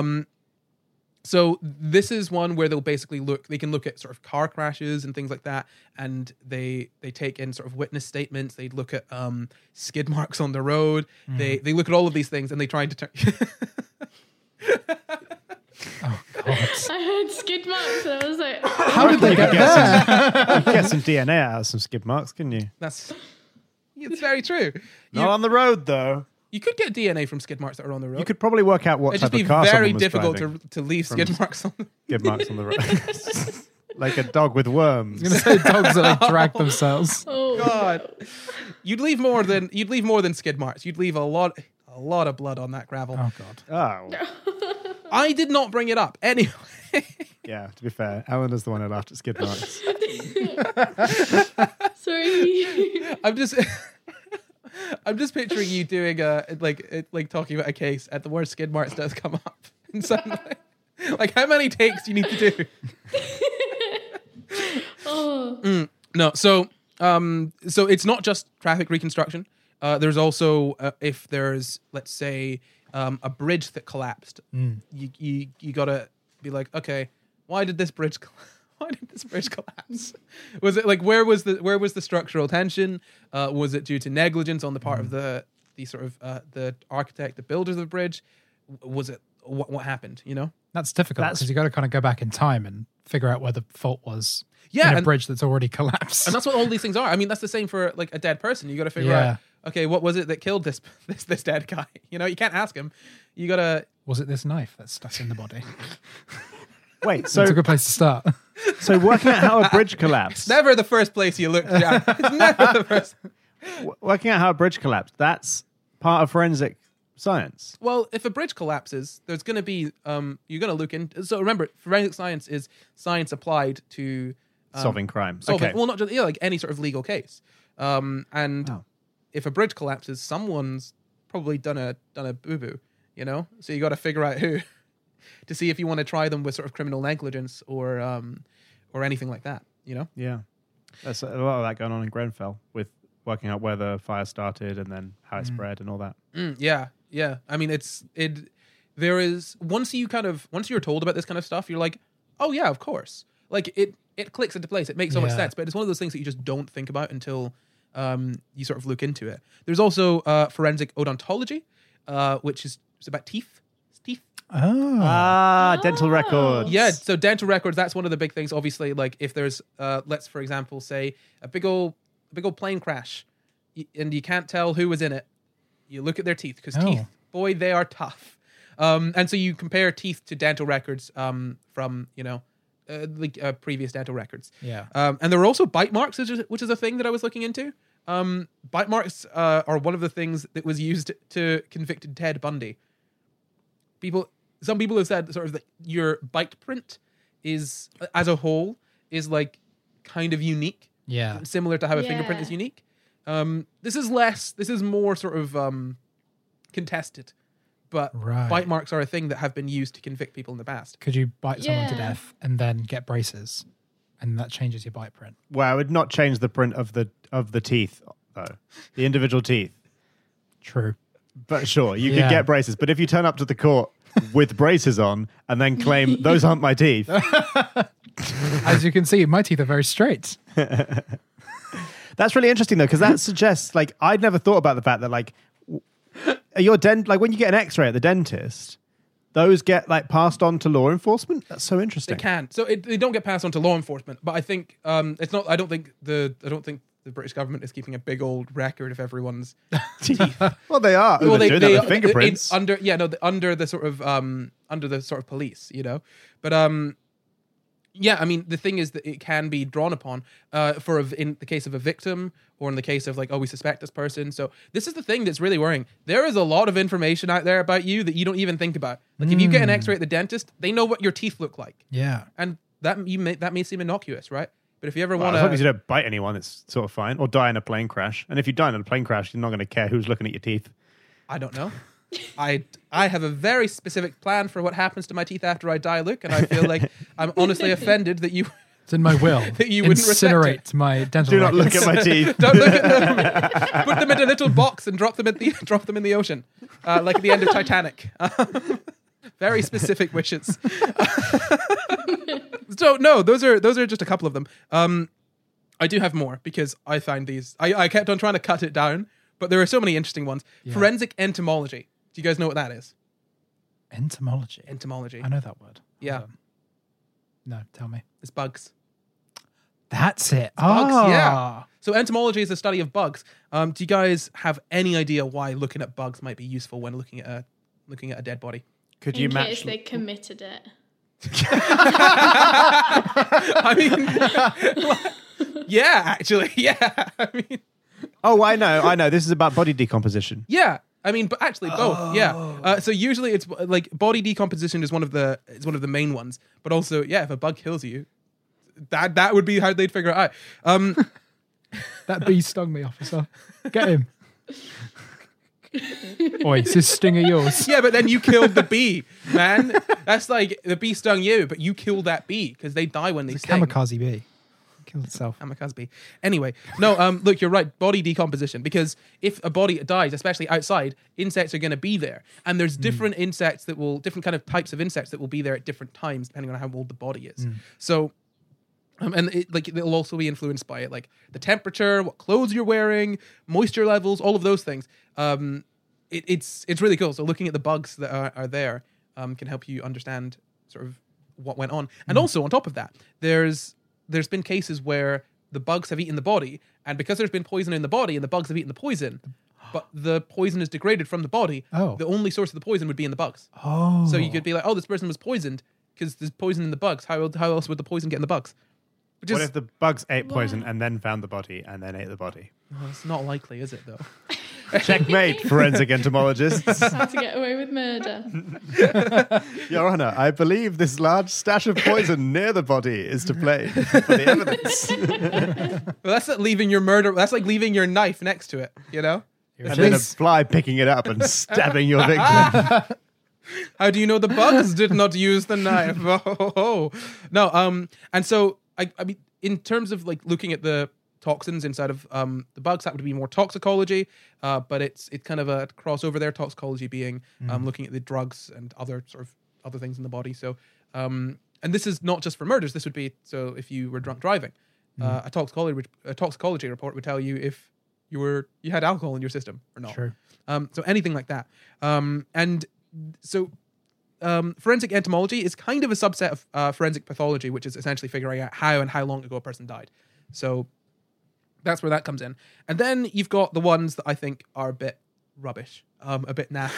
So this is one where they'll basically they can look at sort of car crashes and things like that, and they take in sort of witness statements. They look at skid marks on the road. They look at all of these things and they try and determine. Oh God! I heard skid marks and I was like, how did they get there? You can get some DNA out of some skid marks, couldn't you? It's very true. Not on the road though. You could get DNA from skid marks that are on the road. You could probably work out what type of car someone was difficult driving to leave skid marks on. Skid marks on the road. Like a dog with worms. I was going to say dogs that like drag themselves. oh God, you'd leave more than skid marks. You'd leave a lot of blood on that gravel. Oh God! Oh. I did not bring it up anyway. Yeah, to be fair, Eleanor's the one who laughed at skid marks. Sorry. I'm just picturing you doing like talking about a case at the word skid marks does come up, and suddenly, like how many takes do you need to do? No, so it's not just traffic reconstruction. There's also if there's, let's say, a bridge that collapsed, you gotta be like, okay, why did this bridge collapse? Was it like where was the structural tension? Was it due to negligence on the part of the sort of the architect, the builders of the bridge? Was it what happened? You know, that's difficult because you got to kind of go back in time and figure out where the fault was. Yeah, in a bridge that's already collapsed. And that's what all these things are. I mean, that's the same for like a dead person. You got to figure out, okay, what was it that killed this dead guy? You know, you can't ask him. You got to... Was it this knife that's stuck in the body? Wait, so... That's a good place to start. So working out how a bridge collapsed... Never the first place you look, Jack. It's never the first... Working out how a bridge collapsed, that's part of forensic science. Well, if a bridge collapses, there's going to be... you're going to look in... So remember, forensic science is science applied to... solving crimes. Okay. Okay. Well, not just like any sort of legal case. If a bridge collapses, someone's probably done a boo-boo, you know? So you got to figure out who to see if you want to try them with sort of criminal negligence or anything like that, you know? Yeah. There's a lot of that going on in Grenfell with working out where the fire started and then how it spread and all that. Yeah. I mean, there is once you're told about this kind of stuff, you're like, oh yeah, of course. Like it clicks into place. It makes so much sense, but it's one of those things that you just don't think about until you sort of look into it. There's also forensic odontology, which is about teeth. Dental records. Yeah, so dental records, that's one of the big things. Obviously, like if there's, let's for example say a big old plane crash, and you can't tell who was in it, you look at their teeth because teeth, boy, they are tough. And so you compare teeth to dental records from previous dental records. Yeah. And there are also bite marks, which is a thing that I was looking into. Bite marks are one of the things that was used to convict Ted Bundy. Some people have said sort of that your bite print is, as a whole, is like kind of unique. Yeah. Similar to how a fingerprint is unique. This is more sort of contested. But bite marks are a thing that have been used to convict people in the past. Could you bite someone to death and then get braces, and that changes your bite print? Well, it would not change the print of the teeth, though. The individual teeth. True. But sure, you could get braces. But if you turn up to the court with braces on and then claim those aren't my teeth. As you can see, my teeth are very straight. That's really interesting though, because that suggests, like, I'd never thought about the fact that, like, like when you get an X-ray at the dentist, those get like passed on to law enforcement. That's so interesting. They can. So they don't get passed on to law enforcement, but I think it's not. I don't think the British government is keeping a big old record of everyone's teeth. Well, they are. Well, they do fingerprints under the sort of police, But yeah, I mean, the thing is that it can be drawn upon in the case of a victim, or in the case of like, oh, we suspect this person. So this is the thing that's really worrying. There is a lot of information out there about you that you don't even think about. Like if you get an X-ray at the dentist, they know what your teeth look like. Yeah, and that may seem innocuous, right? But if you ever want to, as long as you don't bite anyone, it's sort of fine. Or die in a plane crash. And if you die in a plane crash, you're not going to care who's looking at your teeth. I don't know. I have a very specific plan for what happens to my teeth after I die, Luke, and I feel like I'm honestly offended that you. It's in my will. That you wouldn't incinerate my dental. Do not look at my teeth. Don't look at them. Put them in a little box and drop them in the ocean, like at the end of Titanic. Very specific wishes. So no, those are just a couple of them. I do have more because I find these. I kept on trying to cut it down, but there are so many interesting ones. Yeah. Forensic entomology. Do you guys know what that is? Entomology. Entomology. I know that word. Yeah. No, tell me. It's bugs. That's it. Bugs, yeah. So entomology is the study of bugs. Do you guys have any idea why looking at bugs might be useful when looking at a dead body? Could you match? In case they committed it. I mean, yeah, actually, yeah. I mean, oh, I know. This is about body decomposition. Yeah, I mean, but actually both. Yeah. So usually it's like body decomposition is one of the main ones, but also if a bug kills you, that would be how they'd figure it out. That bee stung me, officer. Get him. Oi, it's this sting of yours. Yeah, but then you killed the bee, man. That's like the bee stung you, but you killed that bee because they die when they sting. Kamikaze bee. Killed itself. Kamikaze bee. Anyway, no, look, you're right. Body decomposition, because if a body dies, especially outside, insects are going to be there, and there's different insects different kind of types of insects that will be there at different times depending on how old the body is. So. And it'll also be influenced by it, like the temperature, what clothes you're wearing, moisture levels, all of those things. It's really cool. So looking at the bugs that are there can help you understand sort of what went on. And also on top of that, there's been cases where the bugs have eaten the body, and because there's been poison in the body and the bugs have eaten the poison, but the poison is degraded from the body, the only source of the poison would be in the bugs. Oh. So you could be like, oh, this person was poisoned because there's poison in the bugs. How else would the poison get in the bugs? What if the bugs ate poison and then found the body and then ate the body? Well, it's not likely, is it, though? Checkmate, forensic entomologists. How to get away with murder. Your Honour, I believe this large stash of poison near the body is to blame for the evidence. Well, that's like leaving your murder. That's like leaving your knife next to it, you know? And then a fly picking it up and stabbing your victim. How do you know the bugs did not use the knife? Oh. No, and so... I mean, in terms of like looking at the toxins inside of the bugs, that would be more toxicology, but it's kind of a crossover there. Toxicology being looking at the drugs and other things in the body. So, and this is not just for murders. This would be so if you were drunk driving, a toxicology report would tell you if you had alcohol in your system or not. True. So anything like that, and so. Forensic entomology is kind of a subset of forensic pathology, which is essentially figuring out how and how long ago a person died. So that's where that comes in. And then you've got the ones that I think are a bit rubbish, a bit naff.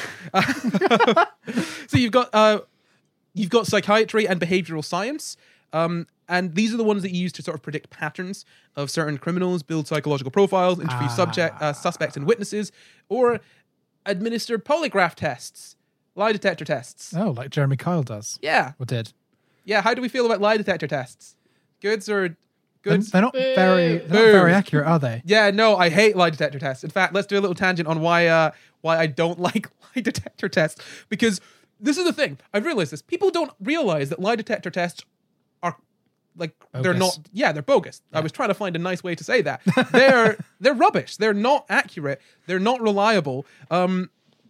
So you've got psychiatry and behavioral science. And these are the ones that you use to sort of predict patterns of certain criminals, build psychological profiles, interview suspects and witnesses, or administer polygraph tests. Lie detector tests. Oh, like Jeremy Kyle does. Yeah. Or did. Yeah, how do we feel about lie detector tests? Goods or goods? They're not very accurate, are they? Yeah, no, I hate lie detector tests. In fact, let's do a little tangent on why I don't like lie detector tests. Because this is the thing. I've realized this. People don't realize that lie detector tests are like bogus. They're not. Yeah, they're bogus. Yeah. I was trying to find a nice way to say that. They're rubbish. They're not accurate. They're not reliable.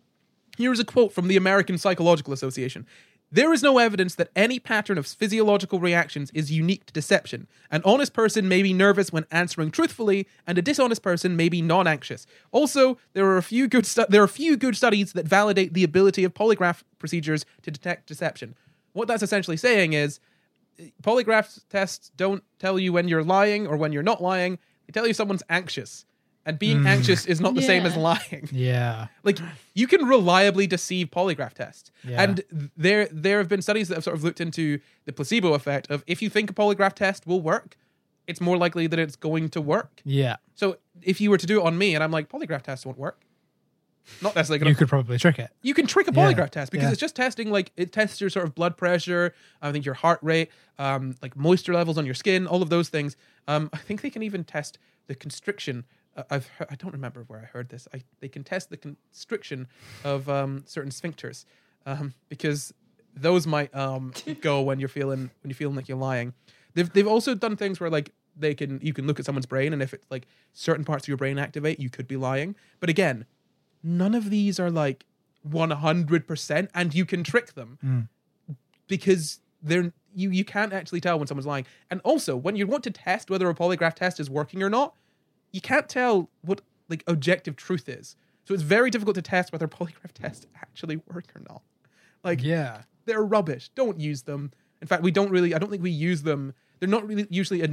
Here's a quote from the American Psychological Association. There is no evidence that any pattern of physiological reactions is unique to deception. An honest person may be nervous when answering truthfully, and a dishonest person may be non-anxious. Also, there are a few good studies that validate the ability of polygraph procedures to detect deception. What that's essentially saying is, polygraph tests don't tell you when you're lying or when you're not lying. They tell you someone's anxious. And being anxious is not the same as lying. Yeah. Like, you can reliably deceive polygraph tests. Yeah. And there have been studies that have sort of looked into the placebo effect of if you think a polygraph test will work, it's more likely that it's going to work. Yeah. So if you were to do it on me and I'm like, polygraph tests won't work. Not necessarily going to... You could probably trick it. You can trick a polygraph test because it's just testing, like, it tests your sort of blood pressure, I think your heart rate, like moisture levels on your skin, all of those things. I think they can even test the constriction. I don't remember where I heard this. They can test the constriction of certain sphincters because those might go when you're feeling like you're lying. They've also done things where like you can look at someone's brain, and if it's like certain parts of your brain activate, you could be lying. But again, none of these are like 100%, and you can trick them because you can't actually tell when someone's lying. And also, when you want to test whether a polygraph test is working or not, you can't tell what like objective truth is. So it's very difficult to test whether polygraph tests actually work or not. Like, they're rubbish. Don't use them. In fact, I don't think we use them. They're not really usually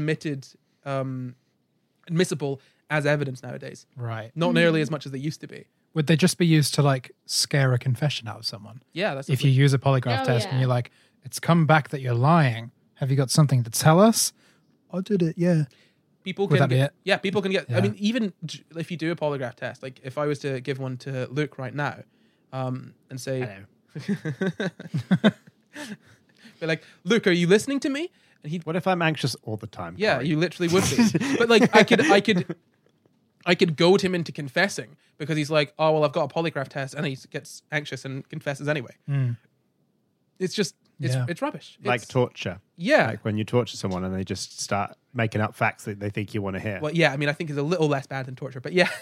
admissible as evidence nowadays. Right. Not nearly as much as they used to be. Would they just be used to like scare a confession out of someone? Yeah, that's if you use a polygraph test and you're like, it's come back that you're lying. Have you got something to tell us? I did it, yeah. People Would can that be it? Yeah, people can get... I mean, even if you do a polygraph test, like if I was to give one to Luke right now and say... Hello. Be like, Luke, are you listening to me? And What if I'm anxious all the time? Yeah, Corey? you literally would be. But like, I could goad him into confessing because he's like, oh, well, I've got a polygraph test, and he gets anxious and confesses anyway. It's just... It's rubbish. Like torture. Yeah. Like when you torture someone and they just start making up facts that they think you want to hear. Well, yeah, I mean, I think it's a little less bad than torture, but yeah.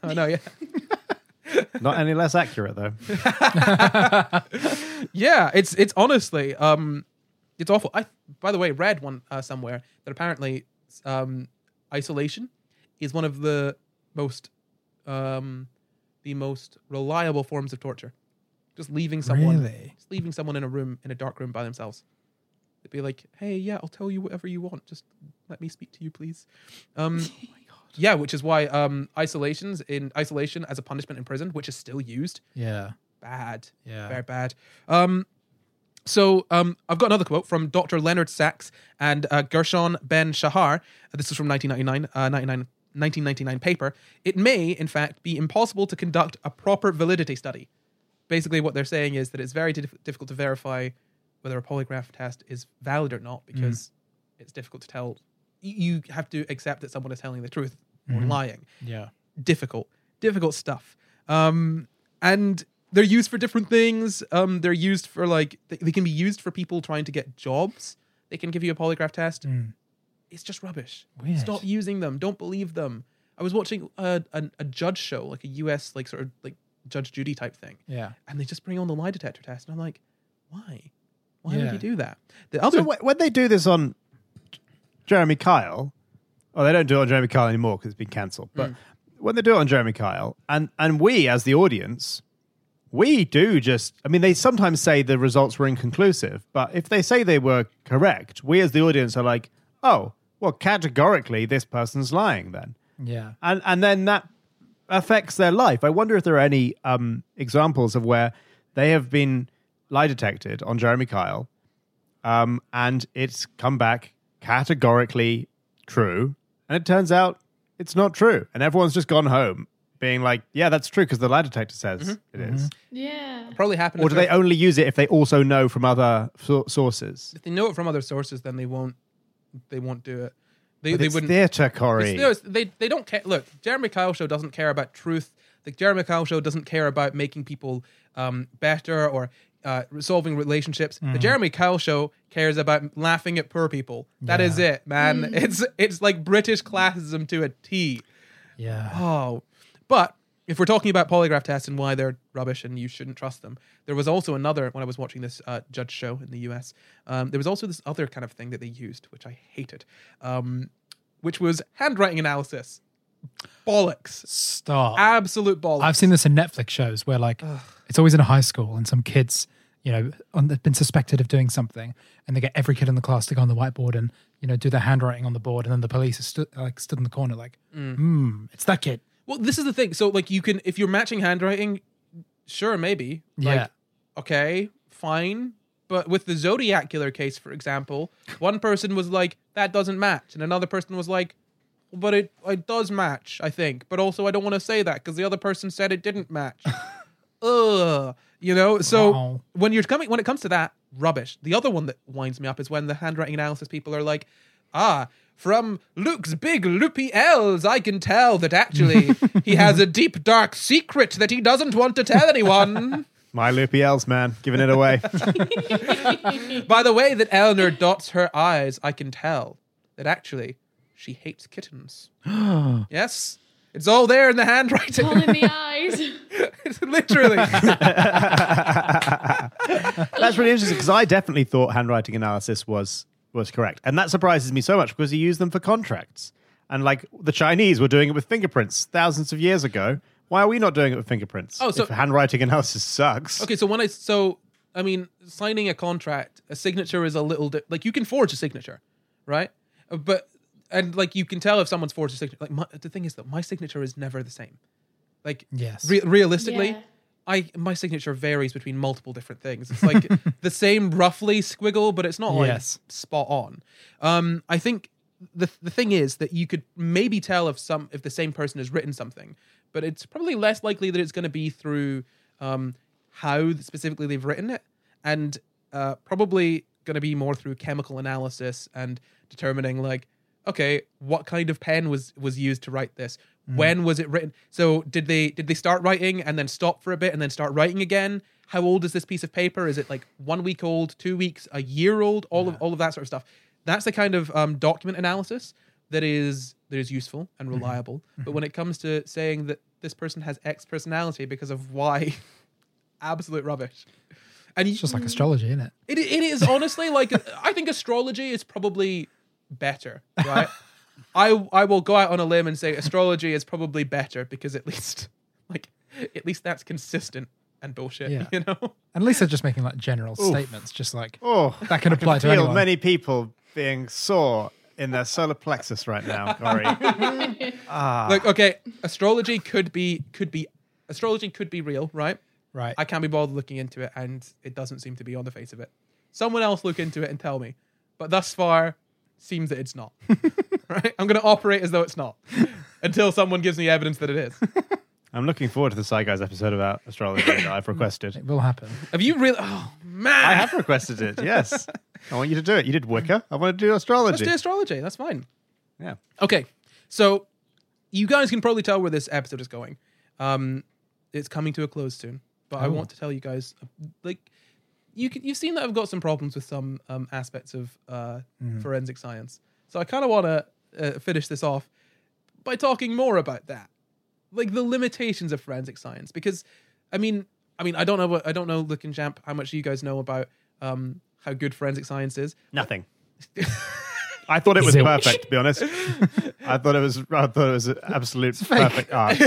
Not any less accurate, though. Yeah, it's honestly, it's awful. I, by the way, read one somewhere that apparently isolation is one of the most reliable forms of torture. Just leaving someone, in a room, in a dark room by themselves. They'd be like, "Hey, yeah, I'll tell you whatever you want. Just let me speak to you, please." Oh my God. Yeah, which is why isolation as a punishment in prison, which is still used. Yeah, bad. Yeah, very bad. So I've got another quote from Dr. Leonard Sachs and Gershon Ben Shahar. This is from 1999 paper. It may, in fact, be impossible to conduct a proper validity study. Basically, what they're saying is that it's very difficult to verify whether a polygraph test is valid or not because it's difficult to tell. You have to accept that someone is telling the truth or lying. Yeah. Difficult stuff. And they're used for different things. They're used for like, they can be used for people trying to get jobs. They can give you a polygraph test. It's just rubbish. Weird. Stop using them. Don't believe them. I was watching a judge show, like a US, like sort of like Judge Judy type thing. Yeah. And they just bring on the lie detector test. And I'm like, why? Why would you do that? So when they do this on Jeremy Kyle, they don't do it on Jeremy Kyle anymore because it's been cancelled. But when they do it on Jeremy Kyle, and we as the audience, we do just... I mean, they sometimes say the results were inconclusive, but if they say they were correct, we as the audience are like, oh, well, categorically, this person's lying then. Yeah. And then that affects their life. I wonder if there are any examples of where they have been lie detected on Jeremy Kyle, and it's come back categorically true, and it turns out it's not true, and everyone's just gone home being like, yeah, that's true because the lie detector says it is. Yeah. Probably happened. Or do they only use it if they also know from other sources? If they know it from other sources, then they won't do it. They wouldn't. Theatre, Corey. They don't care. Look, Jeremy Kyle Show doesn't care about truth. The Jeremy Kyle Show doesn't care about making people better or resolving relationships. The Jeremy Kyle Show cares about laughing at poor people. That is it, man. It's like British classism to a T. Yeah. Oh, but if we're talking about polygraph tests and why they're rubbish and you shouldn't trust them, there was also another, when I was watching this judge show in the US, there was also this other kind of thing that they used, which I hated, which was handwriting analysis. Bollocks. Stop. Absolute bollocks. I've seen this in Netflix shows where like it's always in a high school and some kids, they've been suspected of doing something and they get every kid in the class to go on the whiteboard and, do their handwriting on the board, and then the police are stood in the corner like, it's that kid. Well, this is the thing. So, like, you can, if you're matching handwriting, sure, maybe. Yeah. Like, okay, fine. But with the Zodiac killer case, for example, one person was like, that doesn't match. And another person was like, but it does match, I think. But also, I don't want to say that because the other person said it didn't match. So Wow. when it comes to that, rubbish. The other one that winds me up is when the handwriting analysis people are like, from Luke's big loopy L's, I can tell that actually he has a deep, dark secret that he doesn't want to tell anyone. My loopy L's, man, giving it away. By the way that Eleanor dots her I's, I can tell that actually she hates kittens. Yes, it's all there in the handwriting. All in the eyes. It's literally. That's really interesting because I definitely thought handwriting analysis was correct. And that surprises me so much because he used them for contracts. And like the Chinese were doing it with fingerprints thousands of years ago. Why are we not doing it with fingerprints? Oh, so if handwriting analysis sucks. Okay, so signing a contract, a signature is a little like you can forge a signature, right? And like you can tell if someone's forged a signature. Like the thing is that my signature is never the same. Like Yes. Realistically, Yeah. my signature varies between multiple different things. It's like the same roughly squiggle, but it's not like Yes. spot on. I think the thing is that you could maybe tell if the same person has written something, but it's probably less likely that it's going to be through how specifically they've written it, and probably going to be more through chemical analysis and determining like, okay, what kind of pen was used to write this? When was it written? So did they start writing and then stop for a bit and then start writing again? How old is this piece of paper? Is it like 1 week old, 2 weeks, a year old? All of that sort of stuff. That's the kind of document analysis that is useful and reliable. But when it comes to saying that this person has X personality because of Y, absolute rubbish. And It's just like astrology, isn't it? it is honestly like, I think astrology is probably better, right? I will go out on a limb and say astrology is probably better because at least that's consistent and bullshit, Yeah. you know? And at least they're just making like general statements, just like Oh, that can apply to feel anyone. many people being sore in their solar plexus right now. Sorry. Like, okay, astrology could be real, right? Right. I can't be bothered looking into it, and it doesn't seem to be on the face of it. Someone else look into it and tell me. But thus far, seems that it's not. Right? I'm going to operate as though it's not until someone gives me evidence that it is. I'm looking forward to the Sci Guys episode about astrology that I've requested. It will happen. Have you really? Oh man, I have requested it, yes. I want you to do it. You did Wicca. I want to do astrology. Let's do astrology. That's fine. Yeah. Okay, so you guys can probably tell where this episode is going. It's coming to a close soon, but I want to tell you guys, like, you've seen that I've got some problems with some aspects of forensic science. So I kind of want to finish this off by talking more about that, like the limitations of forensic science. Because, I mean, I don't know, Luke and Jamp, how much you guys know about how good forensic science is. Nothing. I thought it was Zilch. perfect, to be honest. I thought it was an absolute perfect art.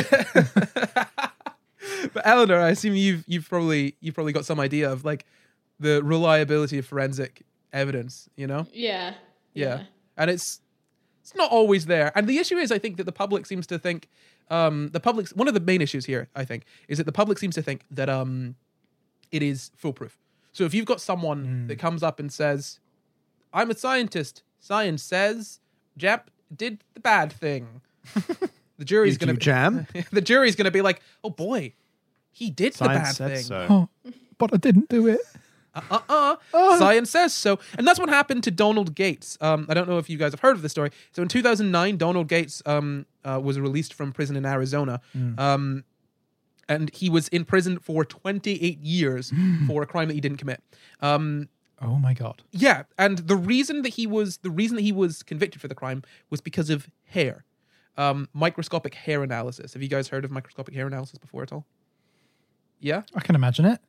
But Eleanor, I assume you've probably got some idea of like the reliability of forensic evidence, you know? Yeah. And it's not always there. And the issue is, I think that the public seems to think one of the main issues here, I think, is that the public seems to think that it is foolproof. So if you've got someone that comes up and says, "I'm a scientist. Science says Jap did the bad thing," the jury's going to Jam? the jury's going to be like, "Oh boy, he did the bad Science said thing." so. Oh, but I didn't do it. Science says so. And that's what happened to Donald Gates. I don't know if you guys have heard of this story. So in 2009, Donald Gates was released from prison in Arizona. And he was in prison for 28 years for a crime that he didn't commit. Oh my God. Yeah, and the reason that he was convicted for the crime was because of hair. microscopic hair analysis. Have you guys heard of microscopic hair analysis before at all? Yeah? I can imagine it.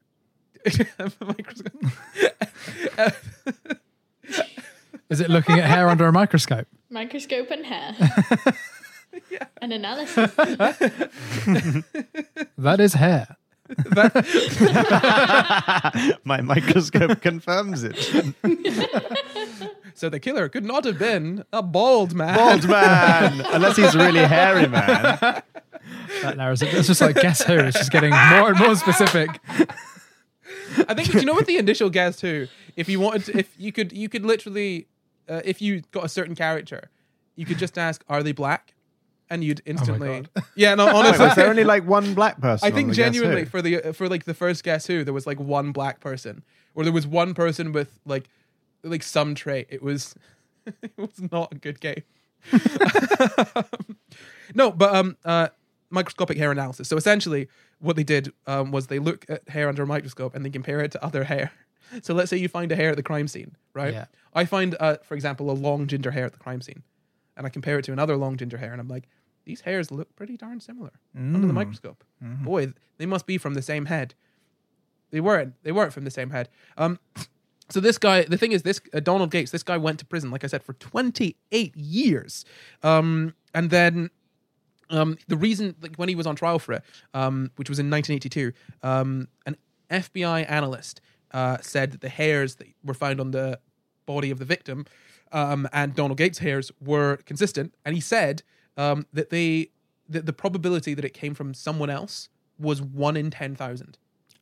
Is it looking at hair under a microscope? Microscope and hair. An analysis. That is hair. My microscope confirms it. So the killer could not have been a bald man. Bald man, unless he's a really hairy man. That narrows it. It's just like Guess Who. It's just getting more and more specific. I think, do you know what the initial Guess Who? If you wanted to, if you could literally, if you got a certain character, you could just ask, are they black? And you'd instantly, yeah, no, honestly, Wait, was there only like one black person? I think on the Guess genuinely Who? for like the first Guess Who, there was like one black person, or there was one person with like some trait. It was not a good game. No, but microscopic hair analysis. So essentially, what they did was they look at hair under a microscope and they compare it to other hair. So let's say you find a hair at the crime scene, right? Yeah. I find, for example, a long ginger hair at the crime scene, and I compare it to another long ginger hair, and I'm like, these hairs look pretty darn similar under the microscope. Mm-hmm. Boy, they must be from the same head. They weren't from the same head. So this guy, the thing is, this Donald Gates, this guy went to prison, like I said, for 28 years. And then the reason, like when he was on trial for it, which was in 1982, an FBI analyst said that the hairs that were found on the body of the victim and Donald Gates' hairs were consistent. And he said that the probability that it came from someone else was 1 in 10,000.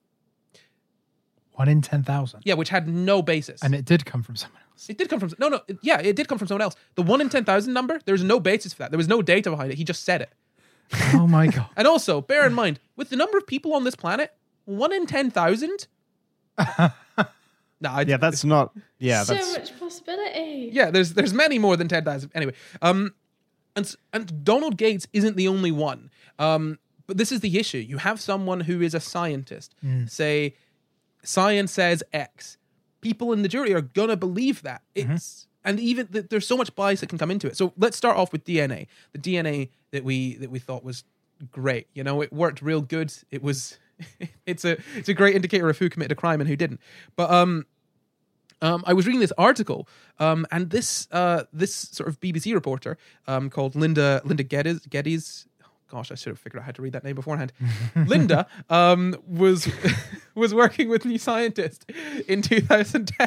1 in 10,000. Yeah, which had no basis. And it did come from someone else. It did come from it did come from someone else. The 1 in 10,000 number, there's no basis for that. There was no data behind it. He just said it. Oh my God. And also, bear in mind, with the number of people on this planet, 1 in 10,000. Yeah, that's not. Yeah, So that's much possibility. Yeah, there's many more than 10,000. Anyway, and Donald Gates isn't the only one. But this is the issue. You have someone who is a scientist say, science says X. People in the jury are gonna believe that. It's and even there's so much bias that can come into it. So let's start off with DNA. The DNA that we thought was great. You know, it worked real good. It was it's a great indicator of who committed a crime and who didn't. But I was reading this article, and this sort of BBC reporter called Linda Geddes. Gosh, I should have figured out how to read that name beforehand. Linda was working with New Scientist in 2010.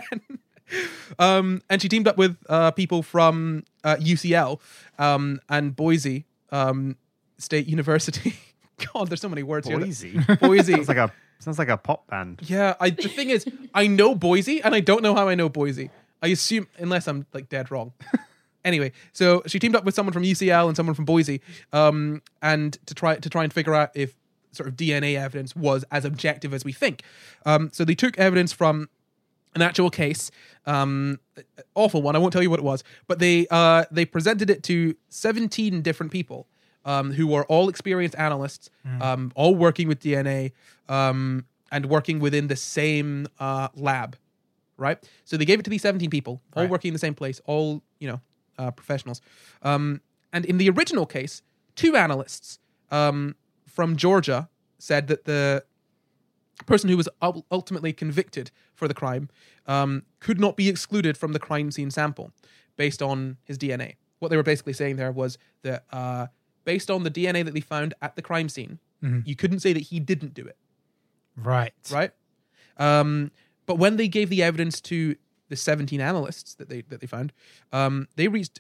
And she teamed up with people from UCL and Boise State University. God, there's so many words Boise. here. Boise. Sounds like a pop band. Yeah, the thing is, I know Boise, and I don't know how I know Boise. I assume, unless I'm like dead wrong. Anyway, so she teamed up with someone from UCL and someone from Boise, and to try and figure out if sort of DNA evidence was as objective as we think. So they took evidence from an actual case, awful one. I won't tell you what it was, but they presented it to 17 different people who were all experienced analysts, all working with DNA, and working within the same lab, right? So they gave it to these 17 people, all working in the same place, all professionals. And in the original case, 2 analysts from Georgia said that the person who was ultimately convicted for the crime could not be excluded from the crime scene sample based on his DNA. What they were basically saying there was that based on the DNA that they found at the crime scene, you couldn't say that he didn't do it. Right. But when they gave the evidence to the 17 analysts that they found, they reached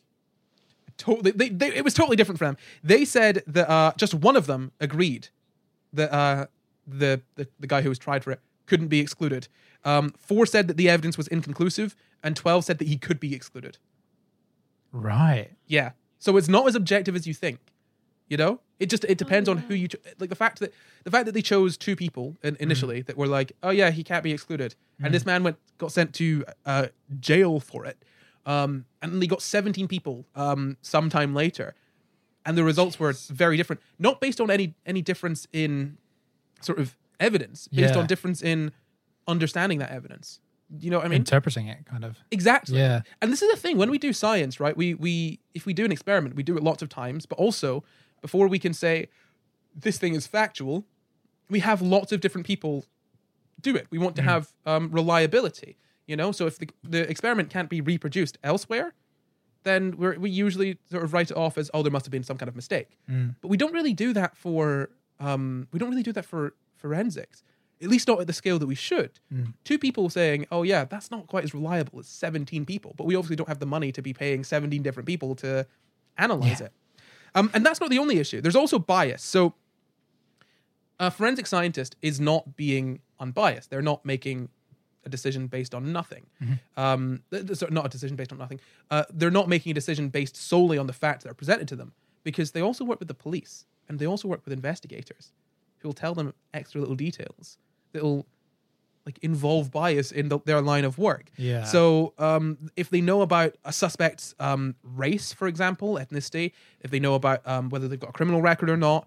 it was totally different for them. They said that just one of them agreed that the guy who was tried for it couldn't be excluded. 4 said that the evidence was inconclusive, and 12 said that he could be excluded. Right. Yeah. So it's not as objective as you think. You know, it depends on who you like. The fact that they chose 2 people initially that were like, oh yeah, he can't be excluded, and this man got sent to jail for it, and then they got 17 people sometime later, and the results were very different. Not based on any difference in sort of evidence, based on difference in understanding that evidence. you know what I mean? Interpreting it, kind of. Exactly. Yeah. And this is the thing, when we do science, right, we if we do an experiment, we do it lots of times, but also before we can say this thing is factual, we have lots of different people do it. We want to have reliability, you know? So if the experiment can't be reproduced elsewhere, then we usually sort of write it off as, oh, there must have been some kind of mistake. But we don't really do that for forensics, at least not at the scale that we should. 2 people saying, oh yeah, that's not quite as reliable as 17 people, but we obviously don't have the money to be paying 17 different people to analyze it. And that's not the only issue. There's also bias. So a forensic scientist is not being unbiased. They're not making a decision based on nothing. Not a decision based on nothing. They're not making a decision based solely on the facts that are presented to them, because they also work with the police and they also work with investigators who will tell them extra little details that will like involve bias in their line of work. Yeah. So if they know about a suspect's race, for example, ethnicity, if they know about whether they've got a criminal record or not,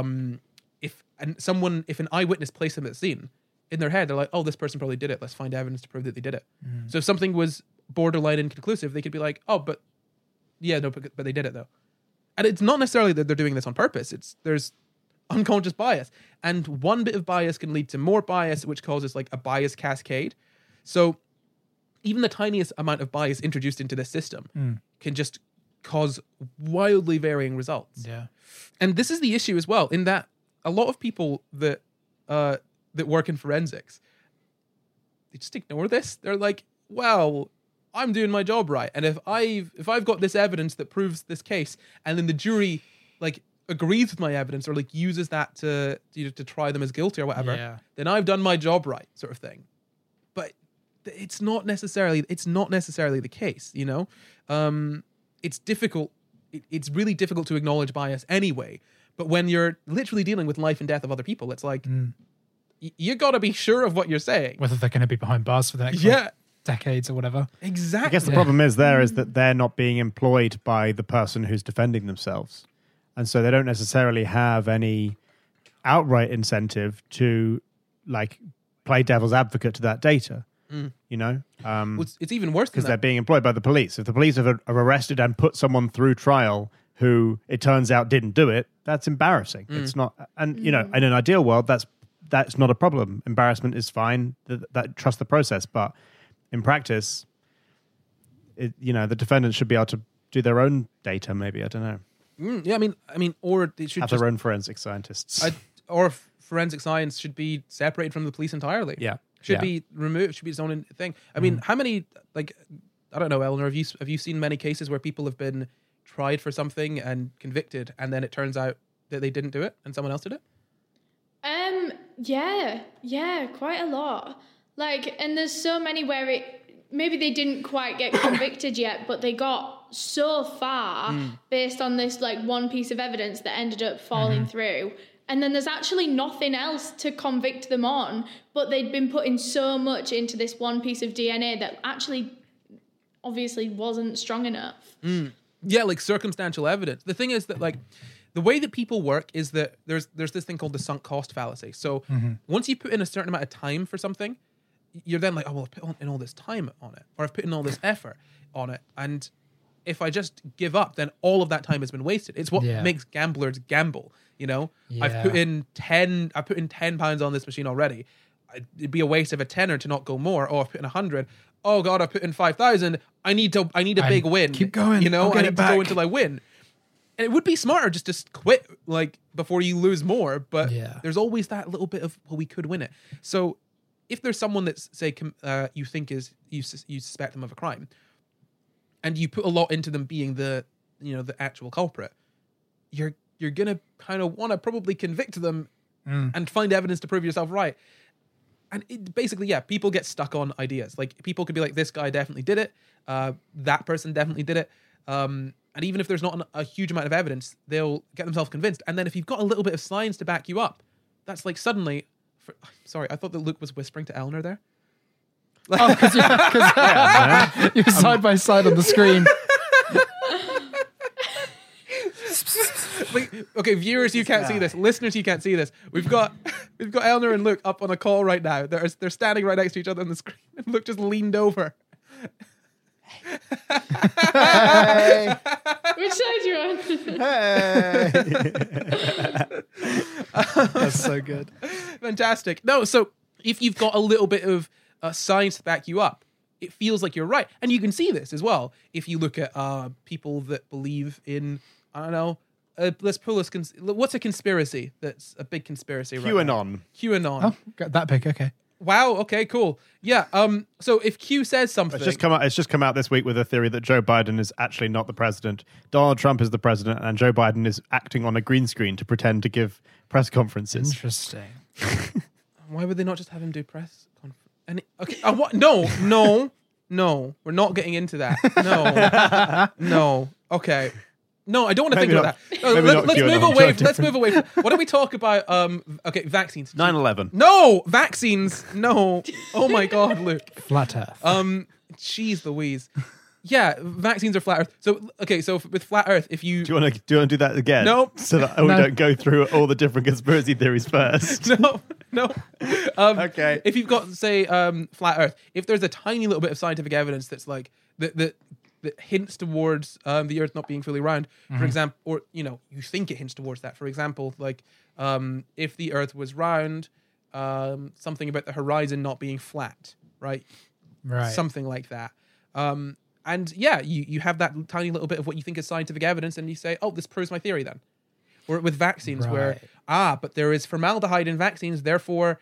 if an eyewitness placed them at the scene, in their head, they're like, oh, this person probably did it. Let's find evidence to prove that they did it. So if something was borderline inconclusive, they could be like, oh, but they did it though. And it's not necessarily that they're doing this on purpose. There's unconscious bias. And one bit of bias can lead to more bias, which causes like a bias cascade. So even the tiniest amount of bias introduced into this system can just cause wildly varying results. Yeah. And this is the issue as well, in that a lot of people that work in forensics, they just ignore this. They're like, well, I'm doing my job right, and if I've got this evidence that proves this case, and then the jury like agrees with my evidence or like uses that to try them as guilty or whatever, then I've done my job right, sort of thing. But it's not necessarily the case, you know. It's difficult. It's really difficult to acknowledge bias anyway. But when you're literally dealing with life and death of other people, it's like you got to be sure of what you're saying. Whether they're going to be behind bars for the next decades or whatever. Exactly. I guess the problem is that they're not being employed by the person who's defending themselves. And so they don't necessarily have any outright incentive to like play devil's advocate to that data. You know? Well, it's even worse because they're being employed by the police. If the police have arrested and put someone through trial who it turns out didn't do it, that's embarrassing. It's not, and you know, in an ideal world, that's not a problem. Embarrassment is fine. That trust the process, but in practice, the defendants should be able to do their own data. Maybe, I don't know. Yeah, I mean, or they should have their own forensic scientists, or forensic science should be separated from the police entirely. Yeah, should be removed. Should be its own thing. I mean, how many I don't know, Eleanor, have you seen many cases where people have been tried for something and convicted, and then it turns out that they didn't do it and someone else did it? Yeah, quite a lot. Like, and there's so many where maybe they didn't quite get convicted yet, but they got so far based on this like one piece of evidence that ended up falling through. And then there's actually nothing else to convict them on, but they'd been putting so much into this one piece of DNA that actually obviously wasn't strong enough. Yeah, like circumstantial evidence. The thing is that like the way that people work is that there's this thing called the sunk cost fallacy. So once you put in a certain amount of time for something, you're then like, oh, well, I've put in all this time on it, or I've put in all this effort on it. And if I just give up, then all of that time has been wasted. It's what makes gamblers gamble, you know? Yeah. I've put in £10 on this machine already. It'd be a waste of a tenner to not go more. Oh, I've put in 100. Oh God, I put in 5,000. I need a big win. Keep going. You know, I need to go until I win. And it would be smarter just to quit like before you lose more. But there's always that little bit of, well, we could win it. So if there's someone that's say you think is you suspect them of a crime, and you put a lot into them being the actual culprit, you're gonna kind of want to probably convict them and find evidence to prove yourself right. And it basically, people get stuck on ideas. Like people could be like, this guy definitely did it. That person definitely did it. And even if there's not a huge amount of evidence, they'll get themselves convinced. And then if you've got a little bit of science to back you up, that's like suddenly. Sorry, I thought that Luke was whispering to Eleanor there. Oh, because you're side by side on the screen. Okay, viewers, you can't see this. Listeners, you can't see this. We've got Eleanor and Luke up on a call right now. They're standing right next to each other on the screen, and Luke just leaned over. Hey. Which side you on? Hey. That's so good. Fantastic. No, so if you've got a little bit of science to back you up, it feels like you're right. And you can see this as well. If you look at people that believe in, I don't know, let's pull this. What's a conspiracy that's a big conspiracy right now? QAnon. Oh, got that big. Okay. Wow. Okay. Cool. Yeah. So if Q says something, It's just come out this week with a theory that Joe Biden is actually not the president. Donald Trump is the president, and Joe Biden is acting on a green screen to pretend to give press conferences. Interesting. why would they not just have him do press conference? Okay. What? No. We're not getting into that. No. Okay. No, I don't want to think about that. Let's move away. Let's move away. Why don't we talk about vaccines? 9/11. No, vaccines. No. Oh my God, Luke. Flat Earth. Jeez Louise. Yeah, vaccines are flat Earth. So with flat Earth, if you do you want to do that again? Nope. So that we don't go through all the different conspiracy theories first. No. Okay. If you've got, say, flat Earth, if there's a tiny little bit of scientific evidence that's like that hints towards the Earth not being fully round, for example, or you think it hints towards that. For example, like if the Earth was round, something about the horizon not being flat, right? Right. Something like that. And yeah, you have that tiny little bit of what you think is scientific evidence, and you say, oh, this proves my theory then. Or with vaccines, where but there is formaldehyde in vaccines, therefore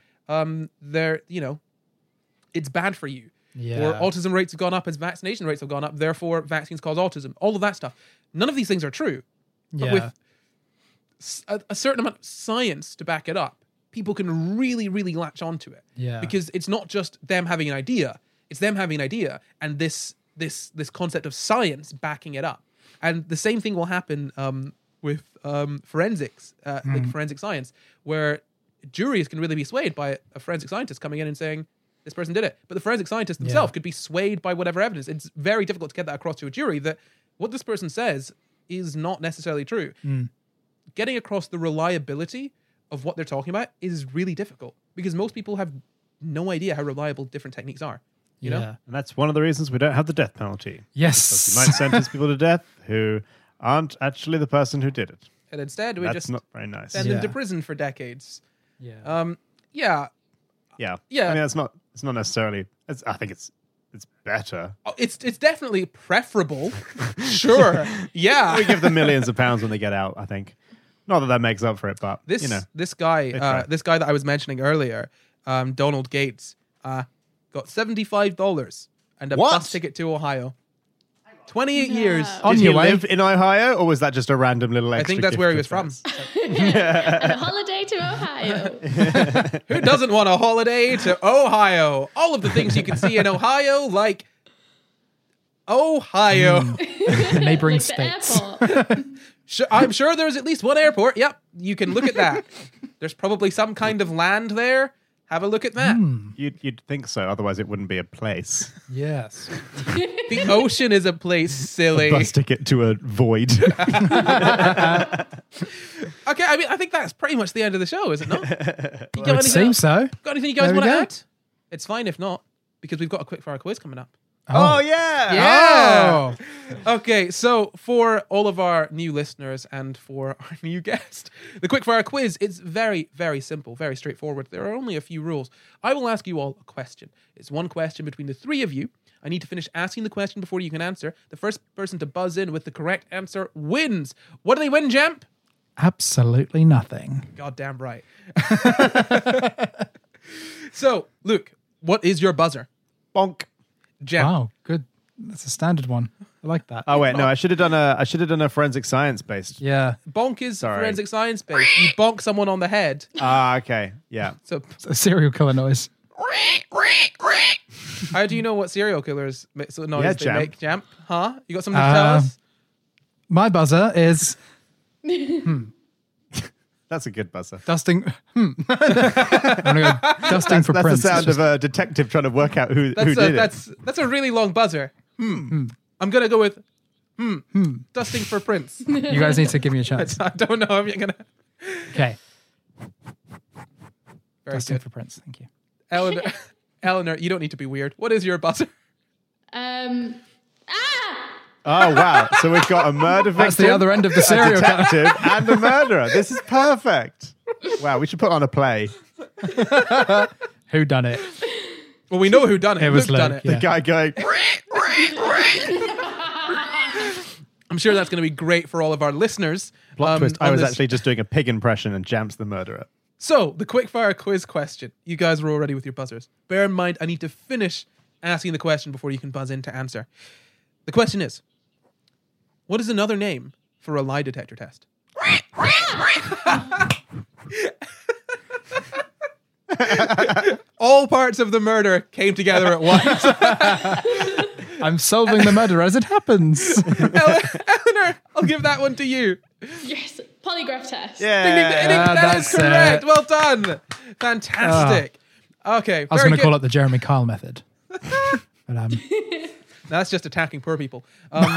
it's bad for you. Yeah. Or autism rates have gone up as vaccination rates have gone up, therefore vaccines cause autism. All of that stuff. None of these things are true. But with a certain amount of science to back it up, people can really, really latch onto it. Yeah. Because it's not just them having an idea. It's them having an idea and this concept of science backing it up. And the same thing will happen with forensics, like forensic science, where juries can really be swayed by a forensic scientist coming in and saying, this person did it. But the forensic scientist themselves could be swayed by whatever evidence. It's very difficult to get that across to a jury that what this person says is not necessarily true. Getting across the reliability of what they're talking about is really difficult because most people have no idea how reliable different techniques are. You know? And that's one of the reasons we don't have the death penalty. Yes. Because you might sentence people to death who aren't actually the person who did it. And instead, we That's just not very nice. send them to prison for decades. Yeah. Yeah. Yeah. Yeah. I mean, it's not necessarily. I think it's better. Oh, it's definitely preferable. Sure. Yeah. We give them millions of pounds when they get out. I think. Not that makes up for it, but This try. guy that I was mentioning earlier, Donald Gates, got $75 and a bus ticket to Ohio. 28 years. Did he live in Ohio, or was that just a random little I extra think that's gift where he of was from. And a holiday to Ohio. Who doesn't want a holiday to Ohio? All of the things you can see in Ohio, like Ohio. The neighboring Like states. the airport. I'm sure there's at least one airport. Yep, you can look at that. There's probably some kind of land there. Have a look at that. You'd think so, otherwise it wouldn't be a place. Yes. The ocean is a place, silly. Bus ticket to a void. Okay, I mean, I think that's pretty much the end of the show, is it not? You got It seems so. Got anything you guys There we want to go. add? It's fine if not, because we've got a quickfire quiz coming up. Oh yeah. Yeah. Okay, so for all of our new listeners and for our new guest, the quickfire quiz, it's very, very simple, very straightforward. There are only a few rules. I will ask you all a question. It's one question between the three of you. I need to finish asking the question before you can answer. The first person to buzz in with the correct answer wins. What do they win, Jamp? Absolutely nothing. Goddamn right. So, Luke, what is your buzzer? Bonk. Jamp. Wow, good. That's a standard one. I like that. Oh wait, no, I should have done a forensic science based. Yeah. Bonk is Sorry. forensic science based. You bonk someone on the head. Okay. Yeah. So It's a serial killer noise. how do you know what serial killers make so noise Yeah, they Jamp. make, Jamp? Huh? You got something to tell us? My buzzer is That's a good buzzer. dusting. I'm gonna go dusting for That's prints. the sound It's of a detective trying to work out who did it. That's a really long buzzer. I'm gonna go with Dusting for Prince. You guys need to give me a chance. I don't know if you're going to... Okay. Very Dusting good. for Prince. Thank you. Eleanor, you don't need to be weird. What is your buzzer? Oh, wow. So we've got a murder victim. That's the other end of the a serial killer. detective, and a murderer. This is perfect. Wow, we should put on a play. Who done it? Well, we know who done it. It was Luke done Luke, it. yeah. The guy going, I'm sure that's going to be great for all of our listeners. plot twist. I on was this. actually just doing a pig impression and Jam's the murderer. So, the quickfire quiz question. You guys were all ready with your buzzers. Bear in mind, I need to finish asking the question before you can buzz in to answer. The question is, what is another name for a lie detector test? All parts of the murder came together at once. I'm solving the murder as it happens. Eleanor, I'll give that one to you. Yes, polygraph test. Ding, ding, ding, ding. Yeah. That is that's correct. it. Well done. Fantastic. Okay. I was very going to call good. it the Jeremy Kyle method. But That's just attacking poor people.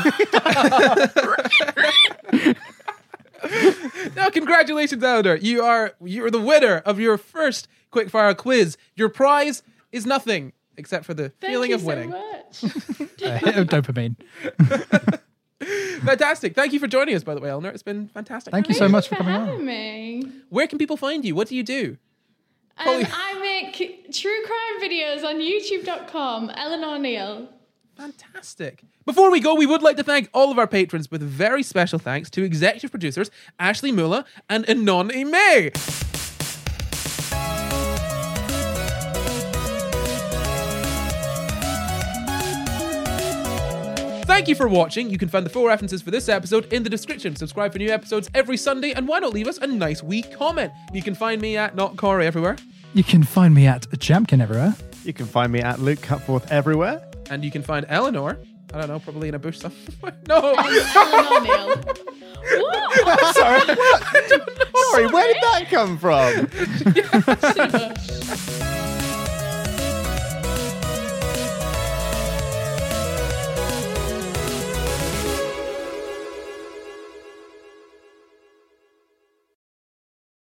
Now, congratulations, Eleanor. You're the winner of your first quickfire quiz. Your prize is nothing except for the feeling of winning. Thank you so much. dopamine. Fantastic. Thank you for joining us, by the way, Eleanor. It's been fantastic. Thank you so much for coming having on. me. Where can people find you? What do you do? I make true crime videos on youtube.com. Eleanor Neal. Fantastic. Before we go, we would like to thank all of our patrons with very special thanks to executive producers Ashley Mulla and Anon Ime. Thank you for watching. You can find the full references for this episode in the description. Subscribe for new episodes every Sunday, and why not leave us a nice wee comment? You can find me at Not Corey everywhere, You can find me at Jamkin everywhere. You can find me at Luke Cutforth everywhere. and you can find Eleanor, I don't know, probably in a bush somewhere. No! Eleanor Neal. What? Sorry, where did that come from? Silver.